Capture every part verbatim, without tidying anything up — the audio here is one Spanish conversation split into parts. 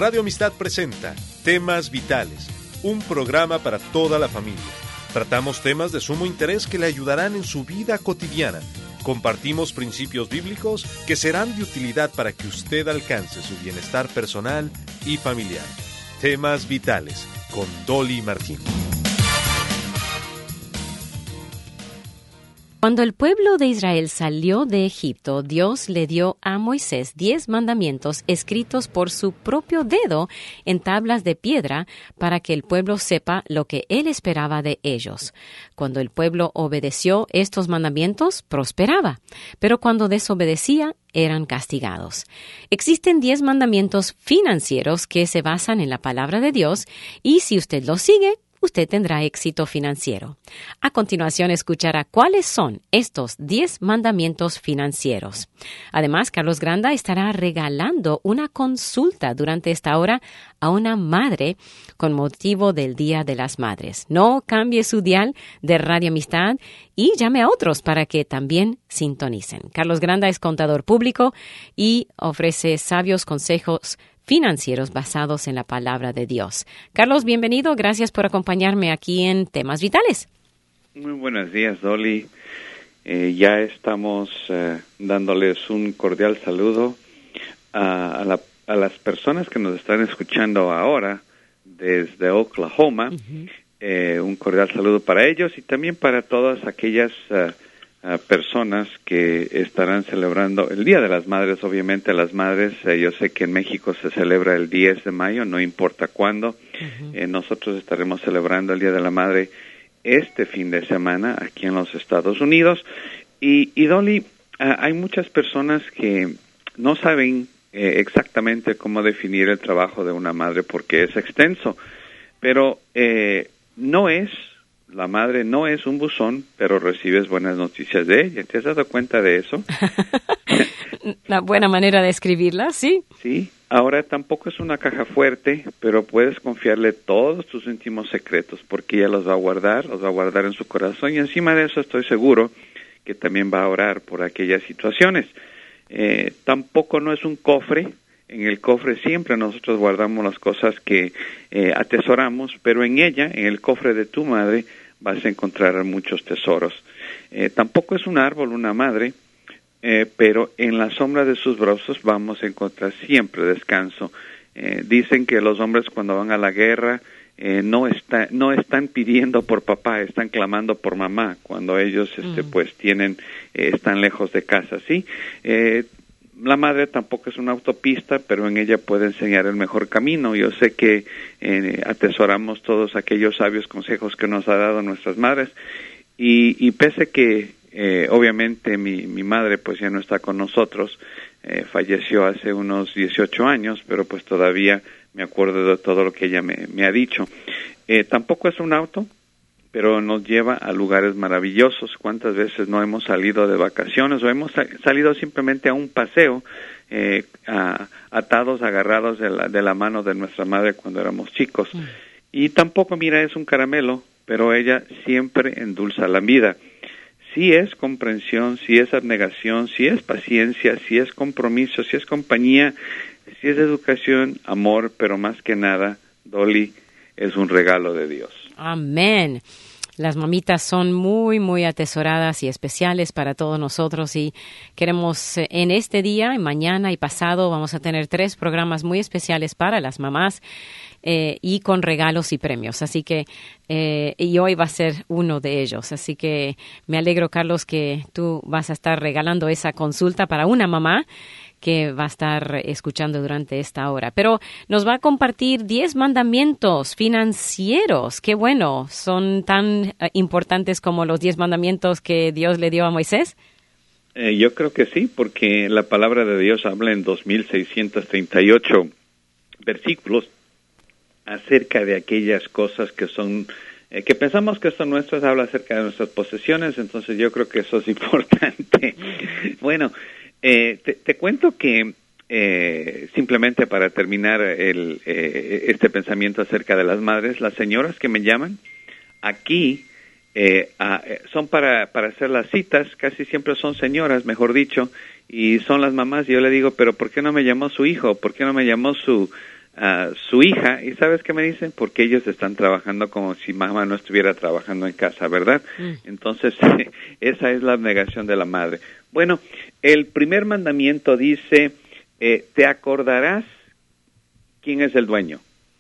Radio Amistad presenta Temas Vitales, un programa para toda la familia. Tratamos temas de sumo interés que le ayudarán en su vida cotidiana. Compartimos principios bíblicos que serán de utilidad para que usted alcance su bienestar personal y familiar. Temas Vitales, con Dolly Martín. Cuando el pueblo de Israel salió de Egipto, Dios le dio a Moisés diez mandamientos escritos por su propio dedo en tablas de piedra para que el pueblo sepa lo que él esperaba de ellos. Cuando el pueblo obedeció estos mandamientos, prosperaba, pero cuando desobedecía, eran castigados. Existen diez mandamientos financieros que se basan en la palabra de Dios y si usted los sigue, usted tendrá éxito financiero. A continuación, escuchará cuáles son estos diez mandamientos financieros. Además, Carlos Granda estará regalando una consulta durante esta hora a una madre con motivo del Día de las Madres. No cambie su dial de Radio Amistad y llame a otros para que también sintonicen. Carlos Granda es contador público y ofrece sabios consejos financieros basados en la palabra de Dios. Carlos, bienvenido. Gracias por acompañarme aquí en Temas Vitales. Muy buenos días, Dolly. Eh, ya estamos eh, dándoles un cordial saludo a, a, la, a las personas que nos están escuchando ahora desde Oklahoma. Uh-huh. Eh, un cordial saludo para ellos y también para todas aquellas uh, Uh, personas que estarán celebrando el Día de las Madres. Obviamente las madres, eh, yo sé que en México se celebra el diez de mayo, no importa cuándo. Uh-huh. Eh, nosotros estaremos celebrando el Día de la Madre este fin de semana aquí en los Estados Unidos. Y, y Dolly, uh, hay muchas personas que no saben eh, exactamente cómo definir el trabajo de una madre porque es extenso, pero eh, no es La madre no es un buzón, pero recibes buenas noticias de ella. ¿Te has dado cuenta de eso? Una buena manera de escribirla, sí. Sí. Ahora tampoco es una caja fuerte, pero puedes confiarle todos tus íntimos secretos, porque ella los va a guardar, los va a guardar en su corazón. Y encima de eso estoy seguro que también va a orar por aquellas situaciones. Eh, tampoco no es un cofre. En el cofre siempre nosotros guardamos las cosas que eh, atesoramos, pero en ella, en el cofre de tu madre, vas a encontrar muchos tesoros. Eh, tampoco es un árbol, una madre, eh, pero en la sombra de sus brazos vamos a encontrar siempre descanso. Eh, dicen que los hombres cuando van a la guerra eh, no, está, no están pidiendo por papá, están clamando por mamá, cuando ellos este, mm. pues tienen eh, están lejos de casa, ¿sí? Eh, La madre tampoco es una autopista, pero en ella puede enseñar el mejor camino. Yo sé que eh, atesoramos todos aquellos sabios consejos que nos ha dado nuestras madres. Y, y pese que, eh, obviamente, mi, mi madre pues ya no está con nosotros, eh, falleció hace unos dieciocho años, pero pues todavía me acuerdo de todo lo que ella me, me ha dicho. Eh, tampoco es un auto, pero nos lleva a lugares maravillosos. ¿Cuántas veces no hemos salido de vacaciones o hemos salido simplemente a un paseo eh, a, atados, agarrados de la, de la mano de nuestra madre cuando éramos chicos? Mm. Y tampoco, mira, es un caramelo, pero ella siempre endulza la vida. Sí es comprensión, sí es abnegación, sí es paciencia, sí es compromiso, sí es compañía, sí es educación, amor, pero más que nada, Dolly, es un regalo de Dios. Amén. Las mamitas son muy, muy atesoradas y especiales para todos nosotros y queremos en este día, mañana y pasado, vamos a tener tres programas muy especiales para las mamás eh, y con regalos y premios. Así que, eh, y hoy va a ser uno de ellos. Así que me alegro, Carlos, que tú vas a estar regalando esa consulta para una mamá que va a estar escuchando durante esta hora. Pero nos va a compartir diez mandamientos financieros. Qué bueno, ¿son tan uh, importantes como los diez mandamientos que Dios le dio a Moisés? Eh, yo creo que sí, porque la palabra de Dios habla en dos mil seiscientos treinta y ocho versículos acerca de aquellas cosas que son, eh, que pensamos que son nuestras, habla acerca de nuestras posesiones, entonces yo creo que eso es importante. Bueno, Eh, te, te cuento que eh, simplemente para terminar el, eh, este pensamiento acerca de las madres, las señoras que me llaman aquí eh, a, son para, para hacer las citas, casi siempre son señoras, mejor dicho, y son las mamás, y yo le digo, pero ¿por qué no me llamó su hijo? ¿Por qué no me llamó su a su hija, y ¿sabes qué me dicen? Porque ellos están trabajando como si mamá no estuviera trabajando en casa, ¿verdad? Mm. Entonces, esa es la abnegación de la madre. Bueno, el primer mandamiento dice, eh, te acordarás quién es el dueño.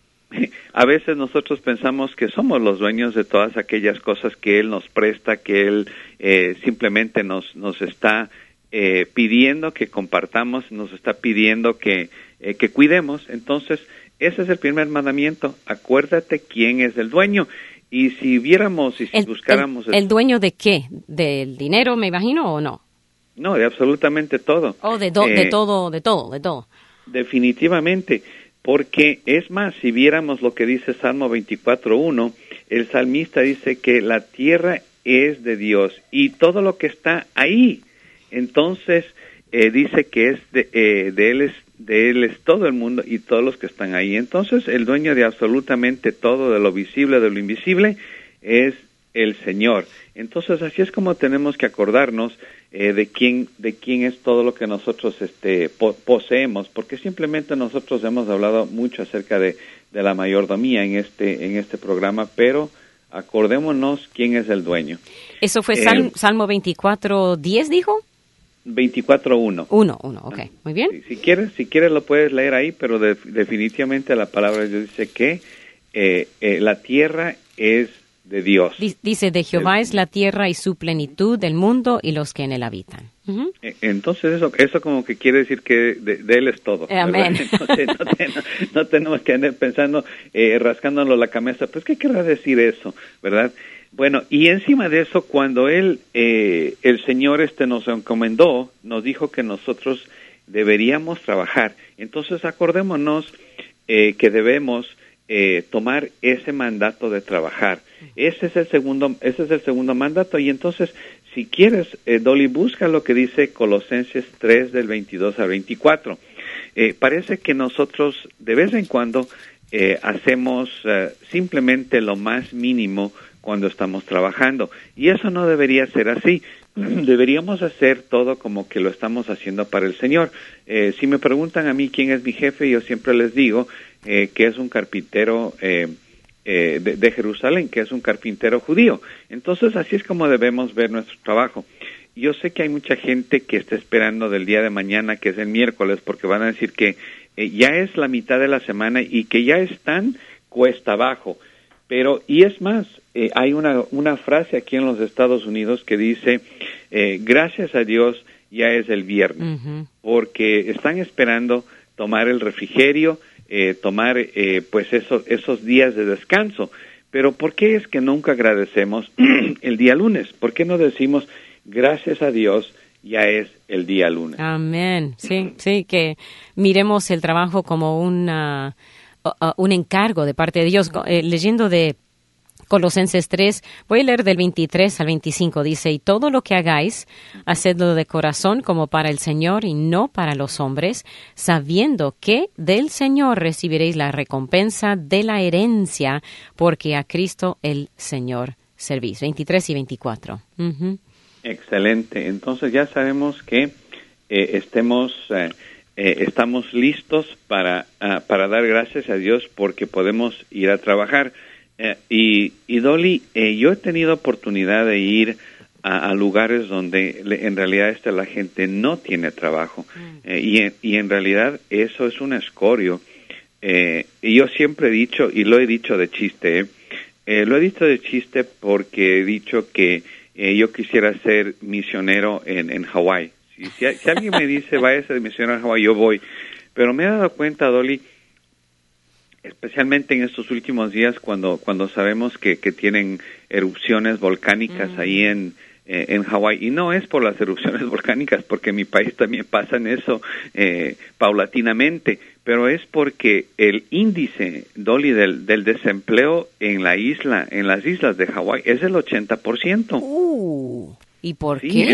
A veces nosotros pensamos que somos los dueños de todas aquellas cosas que Él nos presta, que Él eh, simplemente nos, nos está eh, pidiendo que compartamos, nos está pidiendo que, eh, que cuidemos. Entonces, ese es el primer mandamiento, acuérdate quién es el dueño. Y si viéramos y si el, buscáramos... El, ¿El dueño de qué? ¿Del dinero, me imagino, o no? No, de absolutamente todo. Oh, de, do, eh, de todo, de todo, de todo. Definitivamente. Porque es más, si viéramos lo que dice Salmo veinticuatro uno, el salmista dice que la tierra es de Dios y todo lo que está ahí. Entonces, eh, dice que es de, eh, de, él es de Él es todo el mundo y todos los que están ahí. Entonces, el dueño de absolutamente todo, de lo visible, de lo invisible, es el Señor. Entonces, así es como tenemos que acordarnos eh, de quién de quién es todo lo que nosotros este po poseemos, porque simplemente nosotros hemos hablado mucho acerca de, de la mayordomía en este en este programa, pero acordémonos quién es el dueño. ¿Eso fue Sal eh, Salmo veinticuatro diez, dijo? veinticuatro uno. uno, uno, ok, muy bien. Si, si quieres, si quieres lo puedes leer ahí, pero de, definitivamente la palabra de Dios dice que eh, eh, la tierra es de Dios. Dice, de Jehová es la tierra y su plenitud, del mundo y los que en él habitan. Uh-huh. Entonces eso eso como que quiere decir que de, de él es todo. Amén. Entonces, no, te, no, no tenemos que andar pensando, eh, rascándonos la cabeza, pues ¿qué querrá decir eso? ¿Verdad? Bueno, y encima de eso, cuando él, eh, el Señor este nos encomendó, nos dijo que nosotros deberíamos trabajar. Entonces acordémonos eh, que debemos eh, tomar ese mandato de trabajar. Ese es el segundo, ese es el segundo mandato. Y entonces, si quieres, eh, Dolly, busca lo que dice Colosenses tres del veintidós al veinticuatro. Eh, parece que nosotros de vez en cuando eh, hacemos eh, simplemente lo más mínimo cuando estamos trabajando. Y eso no debería ser así. Deberíamos hacer todo como que lo estamos haciendo para el Señor. Eh, si me preguntan a mí quién es mi jefe, yo siempre les digo eh, que es un carpintero eh, eh, de, de Jerusalén, que es un carpintero judío. Entonces, así es como debemos ver nuestro trabajo. Yo sé que hay mucha gente que está esperando del día de mañana, que es el miércoles, porque van a decir que eh, ya es la mitad de la semana y que ya están cuesta abajo. Pero, y es más, eh, hay una, una frase aquí en los Estados Unidos que dice, eh, gracias a Dios ya es el viernes, uh-huh. porque están esperando tomar el refrigerio, eh, tomar eh, pues esos, esos días de descanso. Pero ¿por qué es que nunca agradecemos el día lunes? ¿Por qué no decimos, gracias a Dios ya es el día lunes? Amén. Sí, sí, que miremos el trabajo como una... Uh, un encargo de parte de Dios. Eh, leyendo de Colosenses tres, voy a leer del veintitrés al veinticinco, dice, y todo lo que hagáis, hacedlo de corazón como para el Señor y no para los hombres, sabiendo que del Señor recibiréis la recompensa de la herencia, porque a Cristo el Señor servís. veintitrés y veinticuatro. Uh-huh. Excelente. Entonces ya sabemos que eh, estemos... Eh, Eh, estamos listos para, uh, para dar gracias a Dios porque podemos ir a trabajar. Eh, y, y Dolly, eh, yo he tenido oportunidad de ir a, a lugares donde le, en realidad esta, la gente no tiene trabajo. Mm. Eh, y, en, y en realidad eso es un escorio. Eh, y yo siempre he dicho, y lo he dicho de chiste, eh, eh, lo he dicho de chiste porque he dicho que eh, yo quisiera ser misionero en, en Hawái. Si, si alguien me dice, vaya a misionar a Hawái, yo voy. Pero me he dado cuenta, Dolly, especialmente en estos últimos días, cuando cuando sabemos que, que tienen erupciones volcánicas mm. ahí en, eh, en Hawái. Y no es por las erupciones volcánicas, porque en mi país también pasa en eso eh, paulatinamente. Pero es porque el índice, Dolly, del, del desempleo en la isla, en las islas de Hawái, es el ochenta por ciento. Uh, ¿Y por sí, qué? En,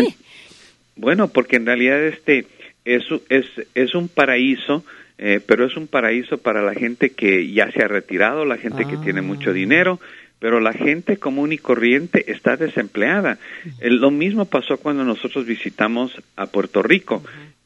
Bueno, porque en realidad este es, es, es un paraíso, eh, pero es un paraíso para la gente que ya se ha retirado, la gente ah. que tiene mucho dinero, pero la gente común y corriente está desempleada. Uh-huh. Eh, lo mismo pasó cuando nosotros visitamos a Puerto Rico. Uh-huh.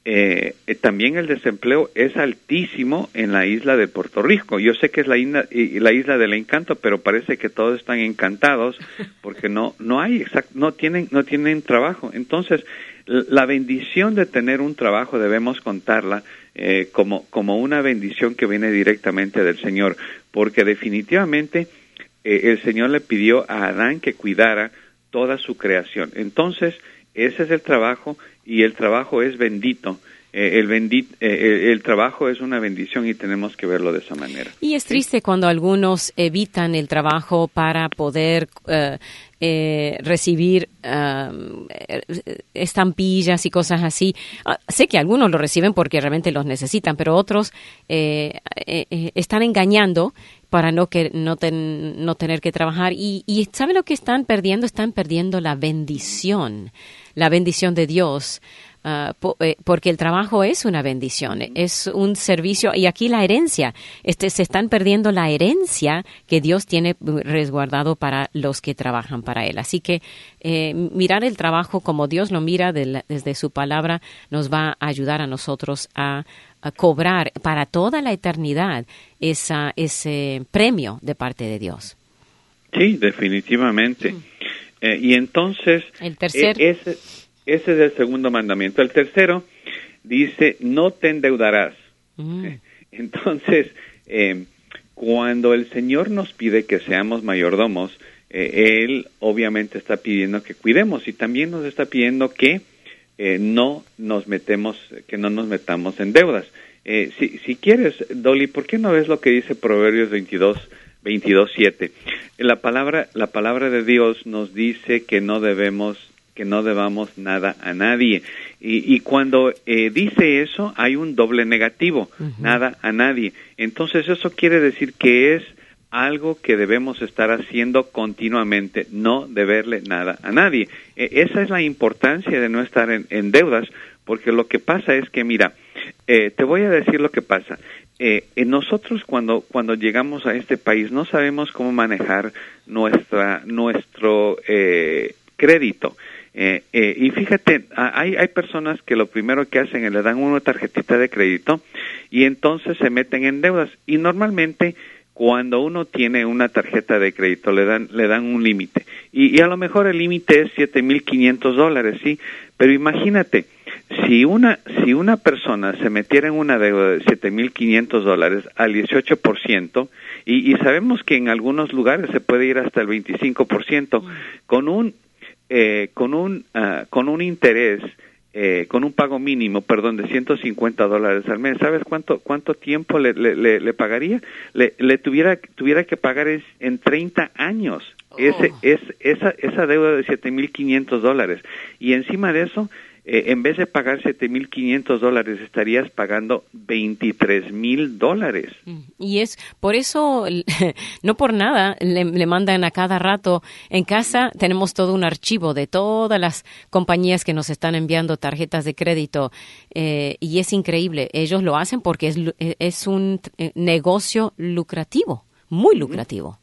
eh, eh, también el desempleo es altísimo en la isla de Puerto Rico. Yo sé que es la isla, la isla del encanto, pero parece que todos están encantados porque no no hay exact, no tienen no tienen trabajo. Entonces, la bendición de tener un trabajo debemos contarla eh, como como una bendición que viene directamente del Señor, porque definitivamente eh, el Señor le pidió a Adán que cuidara toda su creación. Entonces, ese es el trabajo, y el trabajo es bendito. Eh, el, bendit, eh, el trabajo es una bendición y tenemos que verlo de esa manera. Y es triste, ¿sí?, cuando algunos evitan el trabajo para poder uh, eh, recibir uh, estampillas y cosas así. Uh, sé que algunos lo reciben porque realmente los necesitan, pero otros eh, eh, están engañando para no que no, ten, no tener que trabajar. Y, y ¿sabe lo que están perdiendo? Están perdiendo la bendición, la bendición de Dios. Uh, po, eh, porque el trabajo es una bendición, es un servicio, y aquí la herencia, este, se están perdiendo la herencia que Dios tiene resguardado para los que trabajan para Él. Así que eh, mirar el trabajo como Dios lo mira de la, desde su palabra nos va a ayudar a nosotros a, a cobrar para toda la eternidad esa, ese premio de parte de Dios. Sí, definitivamente. Mm. Eh, y entonces, el tercer... Eh, ese... Ese es el segundo mandamiento. El tercero dice, no te endeudarás. Mm. Entonces, eh, cuando el Señor nos pide que seamos mayordomos, eh, Él obviamente está pidiendo que cuidemos, y también nos está pidiendo que eh, no nos metemos, que no nos metamos en deudas. Eh, si, si quieres, Dolly, ¿por qué no ves lo que dice Proverbios veintidós, veintidós, siete? La palabra, la palabra de Dios nos dice que no debemos que no debamos nada a nadie. Y, y cuando eh, dice eso, hay un doble negativo, uh-huh. nada a nadie. Entonces, eso quiere decir que es algo que debemos estar haciendo continuamente, no deberle nada a nadie. Eh, esa es la importancia de no estar en, en deudas, porque lo que pasa es que, mira, eh, te voy a decir lo que pasa. Eh, nosotros cuando cuando llegamos a este país no sabemos cómo manejar nuestra nuestro eh, crédito. Eh, eh, y fíjate, hay, hay personas que lo primero que hacen es le dan una tarjetita de crédito y entonces se meten en deudas. Y normalmente cuando uno tiene una tarjeta de crédito le dan le dan un límite. Y, y a lo mejor el límite es siete mil quinientos dólares, ¿sí? Pero imagínate, si una si una persona se metiera en una deuda de siete mil quinientos dólares al dieciocho por ciento, y, y sabemos que en algunos lugares se puede ir hasta el veinticinco por ciento, con un Eh, con un uh, con un interés, eh, con un pago mínimo, perdón, de ciento cincuenta dólares al mes. ¿Sabes cuánto cuánto tiempo le, le, le, le pagaría? Le, le tuviera tuviera que pagar es, en treinta años oh. ese es esa esa deuda de siete mil quinientos dólares. Y encima de eso, eh, en vez de pagar siete mil quinientos dólares, estarías pagando veintitrés mil dólares. Y es por eso, no por nada, le, le mandan a cada rato. En casa tenemos todo un archivo de todas las compañías que nos están enviando tarjetas de crédito, eh, y es increíble. Ellos lo hacen porque es, es un negocio lucrativo, muy lucrativo.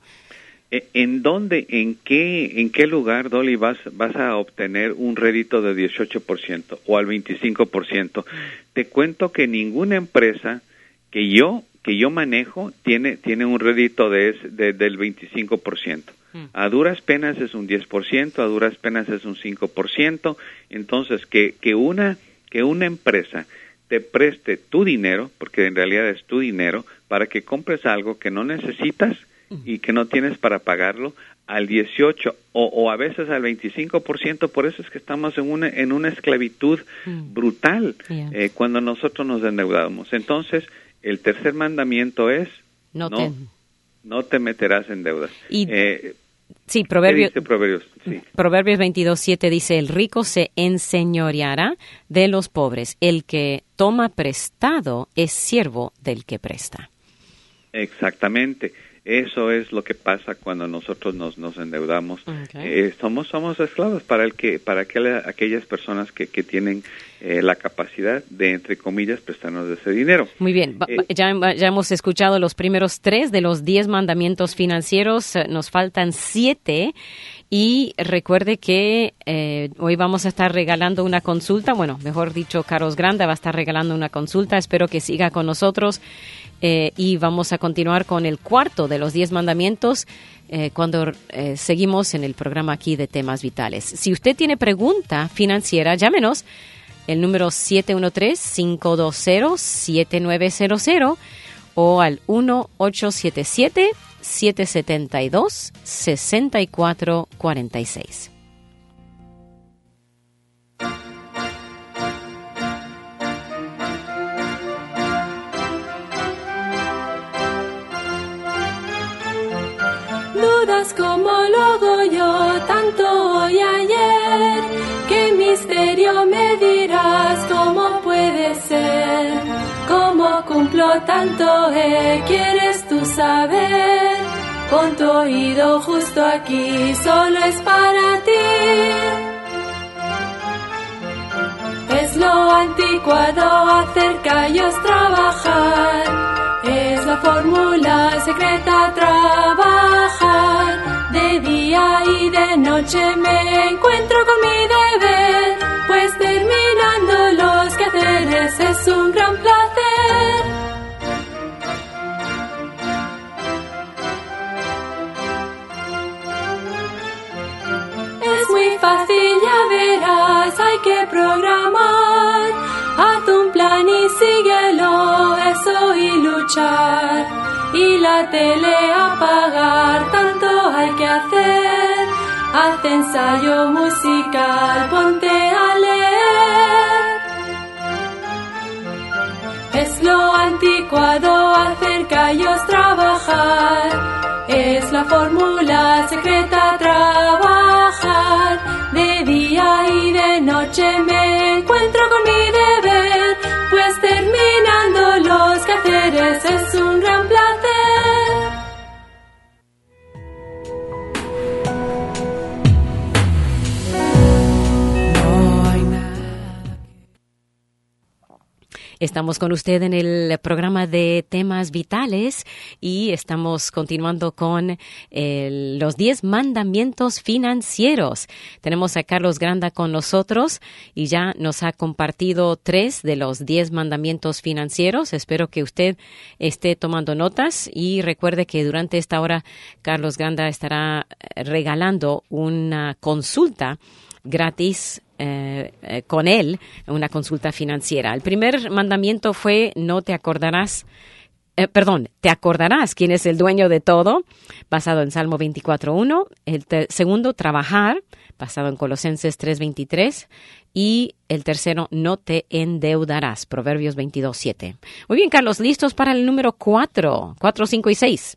¿En dónde, en qué, en qué lugar, Dolly, vas, vas a obtener un rédito de dieciocho por ciento o al veinticinco por ciento? Te cuento que ninguna empresa que yo que yo manejo tiene tiene un rédito de, de del veinticinco por ciento. A duras penas es un diez por ciento, a duras penas es un cinco por ciento. Entonces, que que una que una empresa te preste tu dinero, porque en realidad es tu dinero, para que compres algo que no necesitas y que no tienes para pagarlo, al dieciocho o, o a veces al veinticinco por ciento. Por eso es que estamos en una en una esclavitud mm. brutal yeah. eh, cuando nosotros nos endeudamos. Entonces, el tercer mandamiento es no, no, te... no te meterás en deudas. Y... Eh, Sí, Proverbios, Proverbios? Sí. Proverbios veintidós, siete dice, el rico se enseñoreará de los pobres. El que toma prestado es siervo del que presta. Exactamente. Eso es lo que pasa cuando nosotros nos, nos endeudamos. Okay. Eh, somos somos esclavos para el que para aquel, aquellas personas que, que tienen eh, la capacidad de, entre comillas, prestarnos de ese dinero. Muy bien, eh, ya, ya hemos escuchado los primeros tres de los diez mandamientos financieros, nos faltan siete. Y recuerde que eh, hoy vamos a estar regalando una consulta, bueno, mejor dicho, Carlos Granda va a estar regalando una consulta, espero que siga con nosotros eh, y vamos a continuar con el cuarto de los diez mandamientos eh, cuando eh, seguimos en el programa aquí de Temas Vitales. Si usted tiene pregunta financiera, llámenos el número siete uno tres, cinco dos cero, siete nueve cero cero o al uno ocho siete siete, siete siete dos, seis cuatro cuatro seis. Dudas como lo hago yo, tanto hoy y ayer. ¿Qué misterio me dirás? ¿Cómo puede ser? ¿Cómo cumplo tanto? Eh? ¿Quieres tú saber? Pon tu oído justo aquí, solo es para ti. Es lo anticuado hacer callos trabajar. Es la fórmula secreta trabajar. De día y de noche me encuentro con mi deber, pues terminando los quehaceres es un gran placer. Es muy fácil, ya verás, hay que programar. Haz un plan y síguelo, eso y luchar. Y la tele apagar, tanto hay que hacer. Haz ensayo musical, ponte a leer. Es lo anticuado hacer callos trabajar. Es la fórmula secreta trabajar. De día y de noche me encuentro con mi deber, pues terminando los quehaceres es un gran placer. Estamos con usted en el programa de Temas Vitales y estamos continuando con eh, los diez mandamientos financieros. Tenemos a Carlos Granda con nosotros y ya nos ha compartido tres de los diez mandamientos financieros. Espero que usted esté tomando notas y recuerde que durante esta hora Carlos Granda estará regalando una consulta gratis Eh, eh, con él, una consulta financiera. El primer mandamiento fue no te acordarás, eh, perdón, te acordarás quién es el dueño de todo, basado en Salmo veinticuatro uno. El te- segundo, trabajar, basado en Colosenses tres veintitrés. Y el tercero, no te endeudarás, Proverbios veintidós siete. Muy bien, Carlos, ¿listos para el número cuatro? Cuatro, cinco y seis.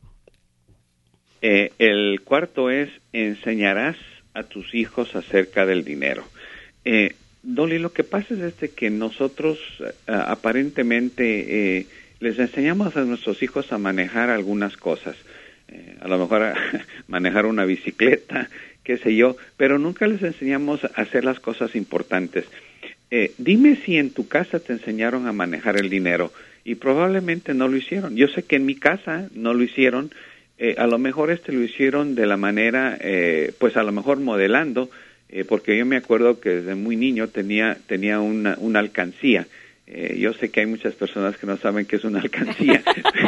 Eh, el cuarto es enseñarás a tus hijos acerca del dinero. Eh, Dolly, lo que pasa es este que nosotros uh, aparentemente eh, les enseñamos a nuestros hijos a manejar algunas cosas, eh, a lo mejor a manejar una bicicleta, qué sé yo, pero nunca les enseñamos a hacer las cosas importantes. Eh, dime si en tu casa te enseñaron a manejar el dinero y probablemente no lo hicieron. Yo sé que en mi casa no lo hicieron, eh, a lo mejor este lo hicieron de la manera, eh, pues a lo mejor modelando. Eh, porque yo me acuerdo que desde muy niño tenía tenía una, una alcancía. Eh, yo sé que hay muchas personas que no saben qué es una alcancía,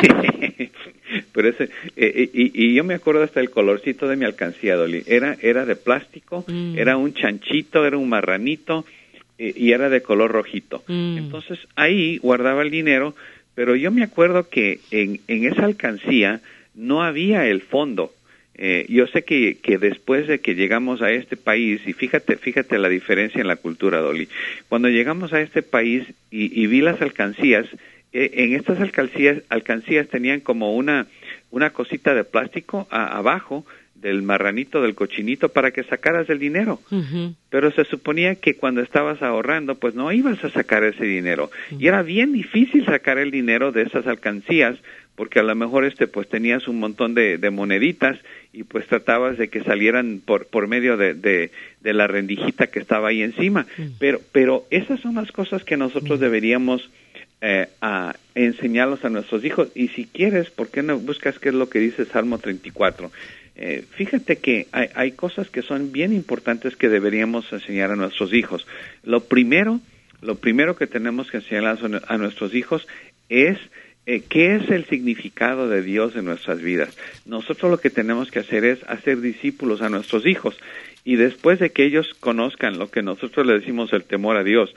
pero ese, eh, y, y yo me acuerdo hasta el colorcito de mi alcancía, Dolly. Era era de plástico, mm. era un chanchito, era un marranito eh, y era de color rojito. Mm. Entonces ahí guardaba el dinero, pero yo me acuerdo que en, en esa alcancía no había el fondo. Eh, yo sé que, que después de que llegamos a este país, y fíjate fíjate la diferencia en la cultura, Dolly, cuando llegamos a este país y, y vi las alcancías, eh, en estas alcancías alcancías tenían como una una cosita de plástico a, abajo del marranito, del cochinito, para que sacaras el dinero. Uh-huh. Pero se suponía que cuando estabas ahorrando, pues no ibas a sacar ese dinero. Uh-huh. Y era bien difícil sacar el dinero de esas alcancías, porque a lo mejor este pues tenías un montón de, de moneditas y pues tratabas de que salieran por por medio de, de, de la rendijita que estaba ahí encima. Uh-huh. Pero pero esas son las cosas que nosotros uh-huh. deberíamos eh, a enseñarlos a nuestros hijos. Y si quieres, ¿por qué no buscas qué es lo que dice Salmo treinta y cuatro? Eh, fíjate que hay, hay cosas que son bien importantes que deberíamos enseñar a nuestros hijos. Lo primero, lo primero que tenemos que enseñar a, a nuestros hijos es eh, qué es el significado de Dios en nuestras vidas. Nosotros lo que tenemos que hacer es hacer discípulos a nuestros hijos, y después de que ellos conozcan lo que nosotros le decimos el temor a Dios.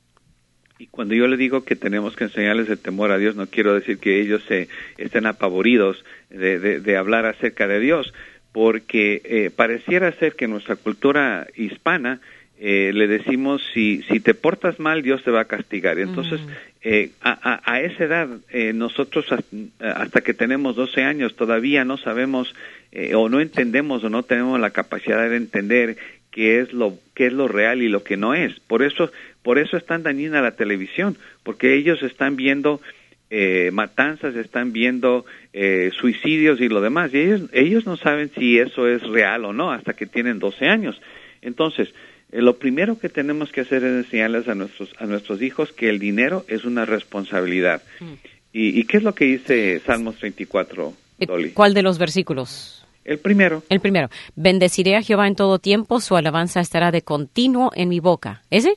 Y cuando yo le digo que tenemos que enseñarles el temor a Dios, no quiero decir que ellos se estén apavoridos de, de, de hablar acerca de Dios, porque eh, pareciera ser que en nuestra cultura hispana eh, le decimos, si si te portas mal, Dios te va a castigar. Entonces, eh, a, a, a esa edad, eh, nosotros hasta que tenemos doce años todavía no sabemos eh, o no entendemos o no tenemos la capacidad de entender qué es lo qué es lo real y lo que no es. Por eso por eso es tan dañina la televisión, porque ellos están viendo eh, matanzas, están viendo eh, suicidios y lo demás, y ellos ellos no saben si eso es real o no hasta que tienen doce años. Entonces, eh, lo primero que tenemos que hacer es enseñarles a nuestros a nuestros hijos que el dinero es una responsabilidad. Mm. ¿Y, y qué es lo que dice Salmos treinta y cuatro, Dolly? ¿Cuál de los versículos? El primero. El primero. Bendeciré a Jehová en todo tiempo, su alabanza estará de continuo en mi boca. ¿Ese?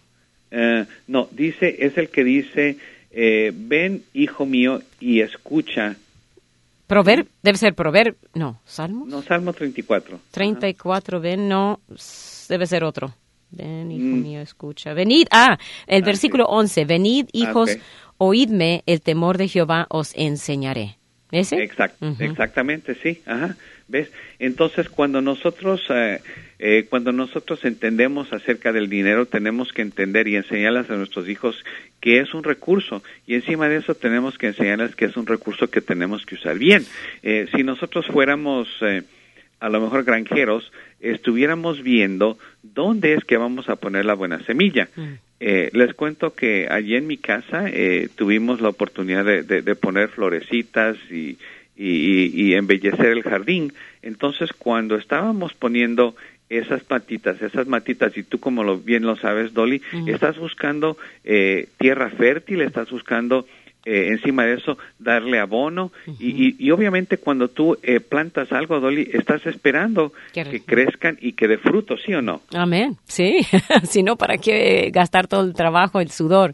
Uh, no, dice, es el que dice, eh, ven, hijo mío, y escucha. Proverb, debe ser Proverb, no, ¿Salmos? No, Salmo treinta y cuatro. treinta y cuatro, Ajá. ven, no, debe ser otro. Ven, hijo mm. mío, escucha. Venid, ah, el ah, versículo sí. once, venid, hijos, ah, okay. oídme, el temor de Jehová os enseñaré. ¿Ese? Exact, uh-huh. Exactamente, sí, ajá. ¿Ves? Entonces, cuando nosotros eh, eh, cuando nosotros entendemos acerca del dinero, tenemos que entender y enseñarles a nuestros hijos que es un recurso, y encima de eso tenemos que enseñarles que es un recurso que tenemos que usar bien. Eh, si nosotros fuéramos eh, a lo mejor granjeros, estuviéramos viendo dónde es que vamos a poner la buena semilla. Mm. Eh, les cuento que allí en mi casa eh, tuvimos la oportunidad de, de, de poner florecitas y, y, y embellecer el jardín. Entonces, cuando estábamos poniendo esas matitas, esas matitas, y tú como lo, bien lo sabes, Dolly, mm. estás buscando eh, tierra fértil, estás buscando Eh, encima de eso, darle abono, uh-huh. y, y, y obviamente cuando tú eh, plantas algo, Dolly, estás esperando que crezcan y que dé fruto, ¿sí o no? Amén, sí, si no, ¿para qué gastar todo el trabajo, el sudor?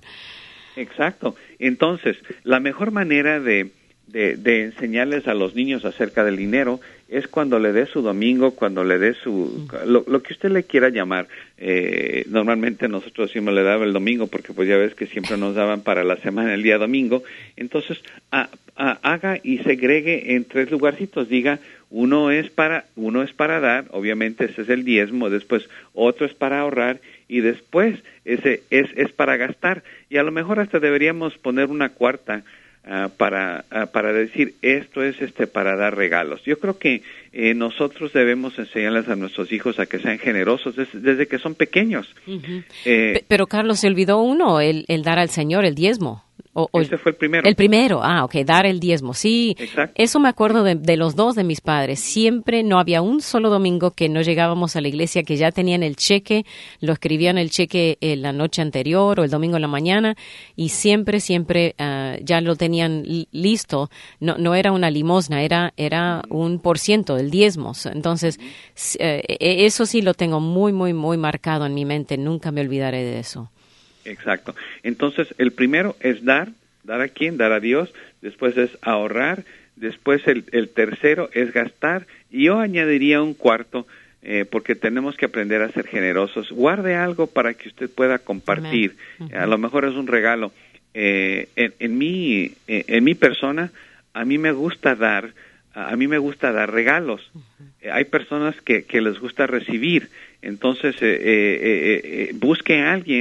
Exacto, entonces, la mejor manera de, de, de enseñarles a los niños acerca del dinero es cuando le dé su domingo, cuando le dé su, uh-huh. lo, lo que usted le quiera llamar. Eh, normalmente nosotros decimos le daba el domingo porque pues ya ves que siempre nos daban para la semana el día domingo. Entonces a, a, haga y segregue en tres lugarcitos. Diga, uno es para uno es para dar, obviamente ese es el diezmo, después otro es para ahorrar y después ese es es para gastar. Y a lo mejor hasta deberíamos poner una cuarta Uh, para uh, para decir esto es este para dar regalos. Yo creo que eh, nosotros debemos enseñarles a nuestros hijos a que sean generosos desde, desde que son pequeños. Uh-huh. eh, P- pero Carlos, se olvidó uno, el, el dar al Señor el diezmo. O, o ese fue el primero. El primero, ah, ok, dar el diezmo, sí. Exacto. Eso me acuerdo de, de los dos de mis padres. Siempre no había un solo domingo que no llegábamos a la iglesia, que ya tenían el cheque, lo escribían el cheque eh, la noche anterior o el domingo en la mañana, y siempre, siempre uh, ya lo tenían listo. No, no era una limosna, era, era un por ciento del diezmo. Entonces, eh, eso sí lo tengo muy, muy, muy marcado en mi mente. Nunca me olvidaré de eso. Exacto. Entonces, el primero es dar, dar a quién, dar a Dios, después es ahorrar, después el, el tercero es gastar, y yo añadiría un cuarto, eh, porque tenemos que aprender a ser generosos. Guarde algo para que usted pueda compartir. Uh-huh. A lo mejor es un regalo. Eh, en, en mi, eh, en mi persona, a mí me gusta dar, a mí me gusta dar regalos. Uh-huh. Eh, hay personas que, que les gusta recibir. Entonces, eh, eh, eh, eh, busque a alguien,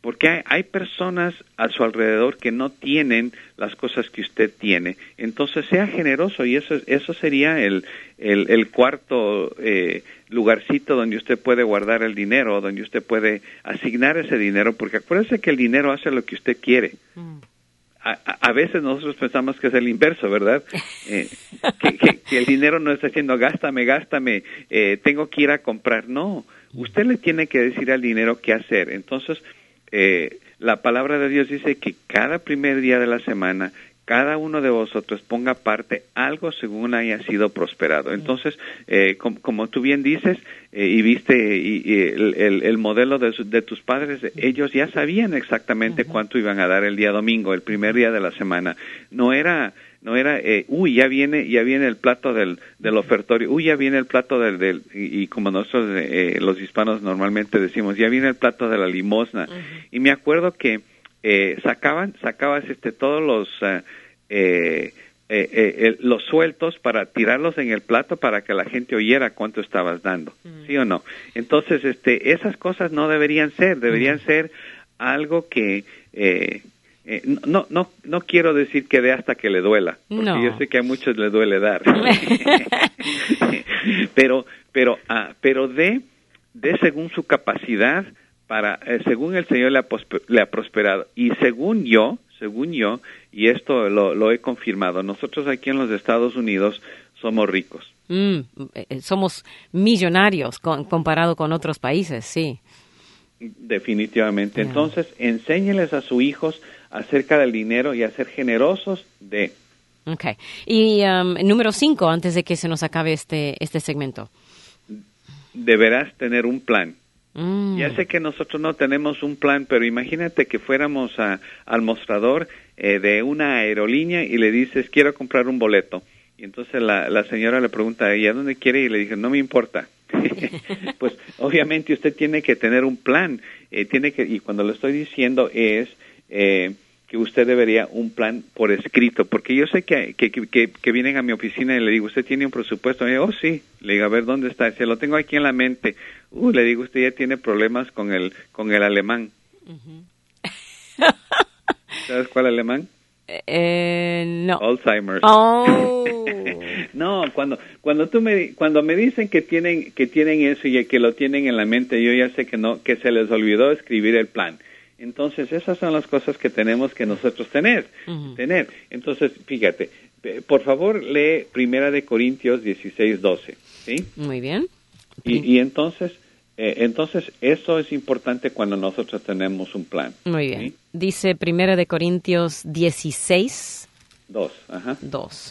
porque hay, hay personas a su alrededor que no tienen las cosas que usted tiene. Entonces, sea generoso, y eso eso sería el, el, el cuarto eh, lugarcito donde usted puede guardar el dinero, donde usted puede asignar ese dinero, porque acuérdese que el dinero hace lo que usted quiere. Mm. A, a veces nosotros pensamos que es el inverso, ¿verdad? Eh, que, que, que el dinero no está diciendo gástame, gástame, eh, tengo que ir a comprar. No, usted le tiene que decir al dinero qué hacer. Entonces, eh, la palabra de Dios dice que cada primer día de la semana, cada uno de vosotros ponga aparte algo según haya sido prosperado. Entonces, eh, com, como tú bien dices, eh, y viste y, y el, el, el modelo de, su, de tus padres, ellos ya sabían exactamente uh-huh. cuánto iban a dar el día domingo, el primer día de la semana. No era, no era, eh, uy, ya viene, ya viene el plato del, del ofertorio, uy, ya viene el plato del, del y, y como nosotros eh, los hispanos normalmente decimos, ya viene el plato de la limosna. Uh-huh. Y me acuerdo que Eh, sacaban, sacabas este todos los uh, eh, eh, eh, los sueltos para tirarlos en el plato para que la gente oyera cuánto estabas dando, mm. ¿sí o no? Entonces, este, esas cosas no deberían ser, deberían mm. ser algo que eh, eh, no, no, no quiero decir que dé hasta que le duela, porque no. yo sé que a muchos les duele dar, pero, pero, uh, pero dé, dé según su capacidad. Para, eh, según el Señor le ha, pospe- le ha prosperado, y según yo, según yo, y esto lo, lo he confirmado, nosotros aquí en los Estados Unidos somos ricos. Mm, eh, somos millonarios con, comparado con otros países, sí. Definitivamente. Yeah. Entonces, enséñeles a sus hijos acerca del dinero y a ser generosos de... Okay. Y um, número cinco, antes de que se nos acabe este, este segmento. Deberás tener un plan. Mm. Ya sé que nosotros no tenemos un plan, pero imagínate que fuéramos a, al mostrador eh, de una aerolínea y le dices, quiero comprar un boleto. Y entonces la, la señora le pregunta, ¿y a dónde quiere? Y le dice, no me importa. Pues obviamente usted tiene que tener un plan. Eh, tiene que, y cuando lo estoy diciendo es... Eh, que usted debería un plan por escrito, porque yo sé que, que, que, que vienen a mi oficina y le digo, ¿usted tiene un presupuesto? Y yo, oh, sí. Le digo, a ver, ¿dónde está? Se lo tengo aquí en la mente. Uh, le digo, usted ya tiene problemas con el con el alemán. Uh-huh. ¿Sabes cuál alemán? Eh, no. Alzheimer's. Oh. No, cuando cuando tú me cuando me dicen que tienen que tienen eso y que lo tienen en la mente, yo ya sé que no, que se les olvidó escribir el plan. Entonces, esas son las cosas que tenemos que nosotros tener. Uh-huh. tener. Entonces, fíjate, por favor, lee Primera de Corintios dieciséis doce, ¿sí? Muy bien. Y, y entonces, eh, entonces, eso es importante cuando nosotros tenemos un plan. Muy bien. ¿Sí? Dice Primera de Corintios dieciséis. dos, ajá. dos.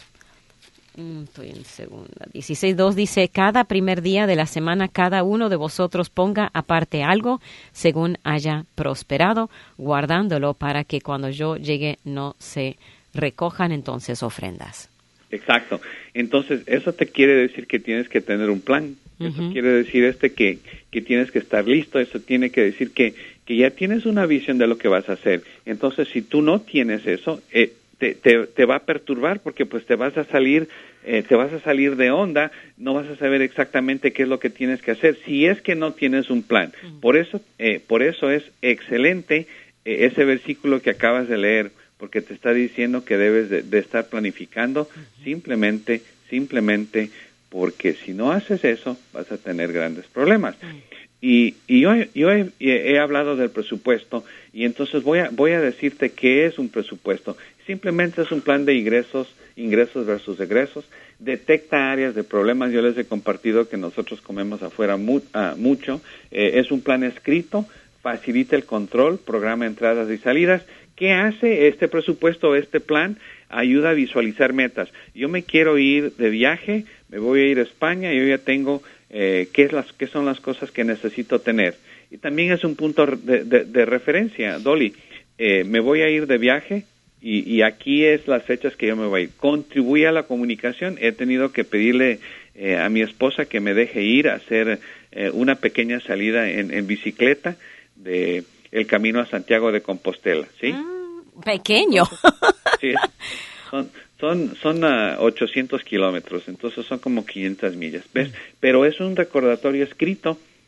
Estoy en segunda. dieciséis dos dice, cada primer día de la semana cada uno de vosotros ponga aparte algo según haya prosperado, guardándolo para que cuando yo llegue no se recojan entonces ofrendas. Exacto. Entonces, eso te quiere decir que tienes que tener un plan. Eso uh-huh. quiere decir este que, que tienes que estar listo. Eso tiene que decir que, que ya tienes una visión de lo que vas a hacer. Entonces, si tú no tienes eso, eh, Te, te, te va a perturbar porque pues te vas a salir eh, te vas a salir de onda, no vas a saber exactamente qué es lo que tienes que hacer si es que no tienes un plan. Uh-huh. Por eso eh, por eso es excelente eh, ese versículo que acabas de leer, porque te está diciendo que debes de, de estar planificando uh-huh. simplemente simplemente porque si no haces eso vas a tener grandes problemas. Uh-huh. Y, y yo, yo he, he hablado del presupuesto y entonces voy a voy a decirte qué es un presupuesto. Simplemente es un plan de ingresos, ingresos versus egresos. Detecta áreas de problemas. Yo les he compartido que nosotros comemos afuera mu, uh, mucho. Eh, es un plan escrito, facilita el control, programa entradas y salidas. ¿Qué hace este presupuesto, este plan? Ayuda a visualizar metas. Yo me quiero ir de viaje, me voy a ir a España, yo ya tengo eh, qué, es las, qué son las cosas que necesito tener. Y también es un punto de, de, de referencia, Dolly. Eh, me voy a ir de viaje, Y, y aquí es las fechas que yo me voy a ir. Contribuye a la comunicación. He tenido que pedirle eh, a mi esposa que me deje ir a hacer eh, una pequeña salida en, en bicicleta de el camino a Santiago de Compostela, ¿sí? Mm, pequeño. Sí, son son son uh, ochocientos kilómetros, entonces son como quinientas millas, ¿ves? Mm. Pero es un recordatorio escrito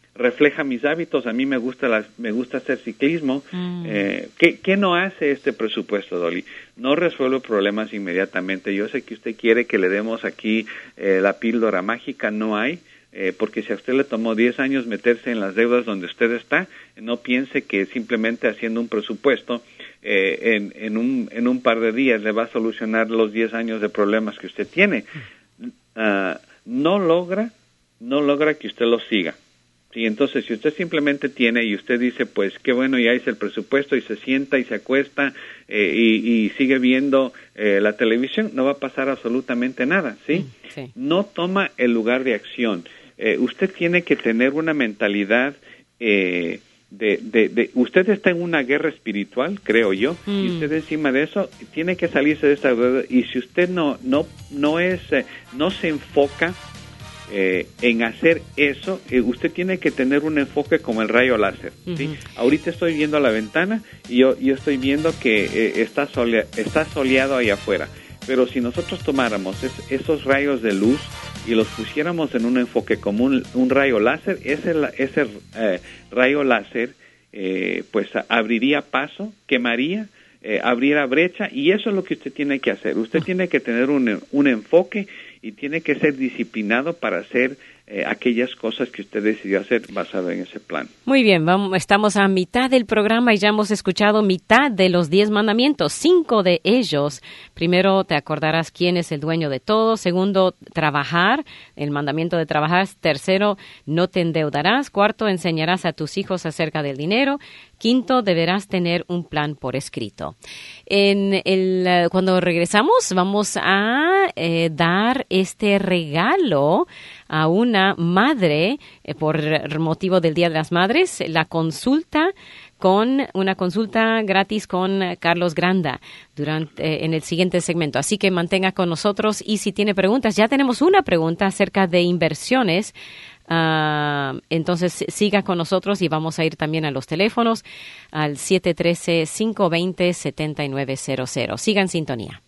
refleja mis hábitos. A mí me gusta las, me gusta hacer ciclismo. Mm. Eh, ¿qué, ¿Qué no hace este presupuesto, Dolly? No resuelve problemas inmediatamente. Yo sé que usted quiere que le demos aquí eh, la píldora mágica, no hay. Eh, porque si a usted le tomó diez años meterse en las deudas donde usted está, no piense que simplemente haciendo un presupuesto eh, en, en, un, en un par de días le va a solucionar los diez años de problemas que usted tiene. Uh, no logra, no logra que usted lo siga. Sí, entonces, si usted simplemente tiene y usted dice, pues qué bueno, ya hice el presupuesto y se sienta y se acuesta eh, y, y sigue viendo eh, la televisión, no va a pasar absolutamente nada, ¿sí? Sí. No toma el lugar de acción. Eh, usted tiene que tener una mentalidad eh, de, de, de... Usted está en una guerra espiritual, creo yo, mm. y usted encima de eso tiene que salirse de esta deuda. Y si usted no no no es eh, no se enfoca eh, en hacer eso, eh, usted tiene que tener un enfoque como el rayo láser. ¿sí? Uh-huh. Ahorita estoy viendo a la ventana y yo yo estoy viendo que eh, está solea, está soleado ahí afuera. Pero si nosotros tomáramos es, esos rayos de luz y los pusiéramos en un enfoque como un, un rayo láser, ese, ese eh, rayo láser eh, pues abriría paso, quemaría, eh, abriera brecha, y eso es lo que usted tiene que hacer. Usted tiene que tener un, un enfoque y tiene que ser disciplinado para hacer eh, aquellas cosas que usted decidió hacer basado en ese plan. Muy bien, vamos, estamos a mitad del programa y ya hemos escuchado mitad de los diez mandamientos, cinco de ellos. Primero, te acordarás quién es el dueño de todo. Segundo, trabajar, el mandamiento de trabajar. Tercero, no te endeudarás. Cuarto, enseñarás a tus hijos acerca del dinero. Quinto, deberás tener un plan por escrito. En el, cuando regresamos, vamos a eh, dar este regalo a una madre eh, por motivo del Día de las Madres, la consulta con una consulta gratis con Carlos Granda durante eh, en el siguiente segmento. Así que mantenga con nosotros y si tiene preguntas, ya tenemos una pregunta acerca de inversiones. Uh, entonces siga con nosotros y vamos a ir también a los teléfonos al siete uno tres, cinco dos cero, siete nueve cero cero. Siga en sintonía.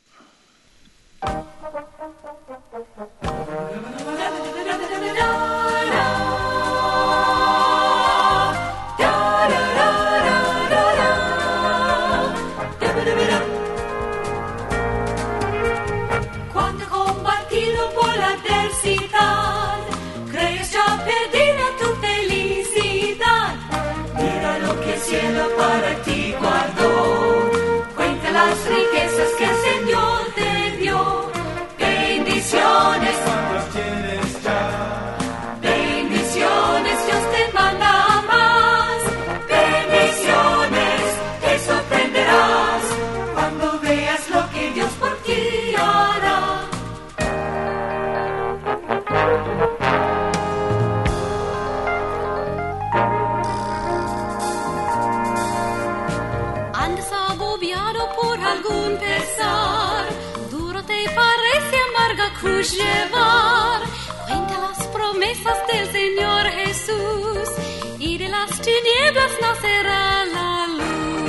Cuando combatido por la adversidad, crees ya perdida tu felicidad. Mira lo que el cielo para ti guardó. Cuenta las riquezas que el Señor te dio. Bendiciones, ¿cuántas tienes ya? Bendiciones, Dios te manda más. Bendiciones, te sorprenderás cuando veas lo que Dios por ti hará. Andas agobiado por algún pesar, duro te parece amarga cruz llevar. Cuenta las promesas del Señor Jesús y de las tinieblas nacerá la luz.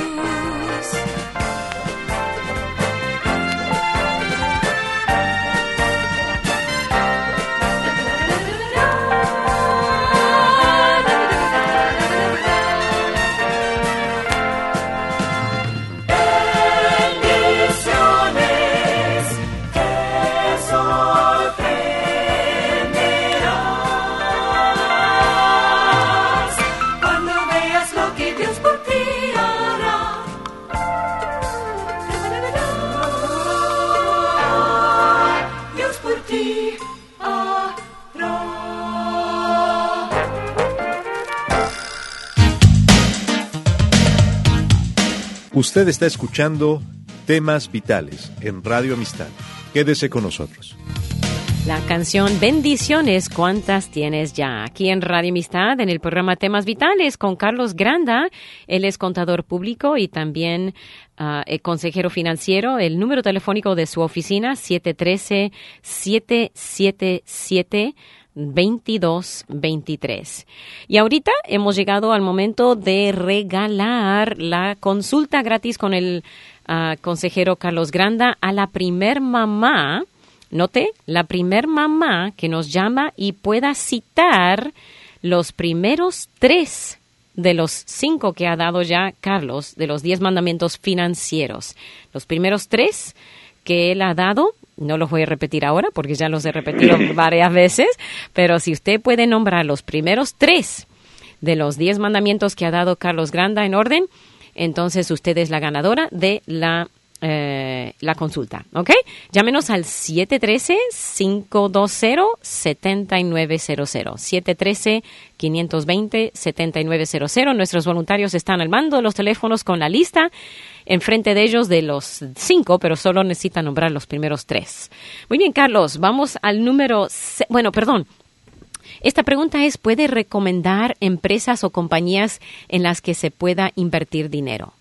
Usted está escuchando Temas Vitales en Radio Amistad. Quédese con nosotros. La canción Bendiciones, ¿cuántas tienes ya? Aquí en Radio Amistad, en el programa Temas Vitales, con Carlos Granda. Él es contador público y también uh, el consejero financiero. El número telefónico de su oficina, siete uno tres, siete siete siete, veintidós veintitrés. Y ahorita hemos llegado al momento de regalar la consulta gratis con el uh, consejero Carlos Granda a la primer mamá. Note, la primer mamá que nos llama y pueda citar los primeros tres de los cinco que ha dado ya Carlos, de los diez mandamientos financieros. Los primeros tres que él ha dado, no los voy a repetir ahora porque ya los he repetido varias veces, pero si usted puede nombrar los primeros tres de los diez mandamientos que ha dado Carlos Granda en orden, entonces usted es la ganadora de la Eh, la consulta, ¿ok? Llámenos al siete uno tres, cinco dos cero, siete nueve cero cero. siete uno tres, cinco dos cero, siete nueve cero cero. Nuestros voluntarios están al mando de los teléfonos con la lista enfrente de ellos de los cinco, pero solo necesitan nombrar los primeros tres. Muy bien, Carlos, vamos al número... Se- bueno, perdón. Esta pregunta es, ¿puede recomendar empresas o compañías en las que se pueda invertir dinero?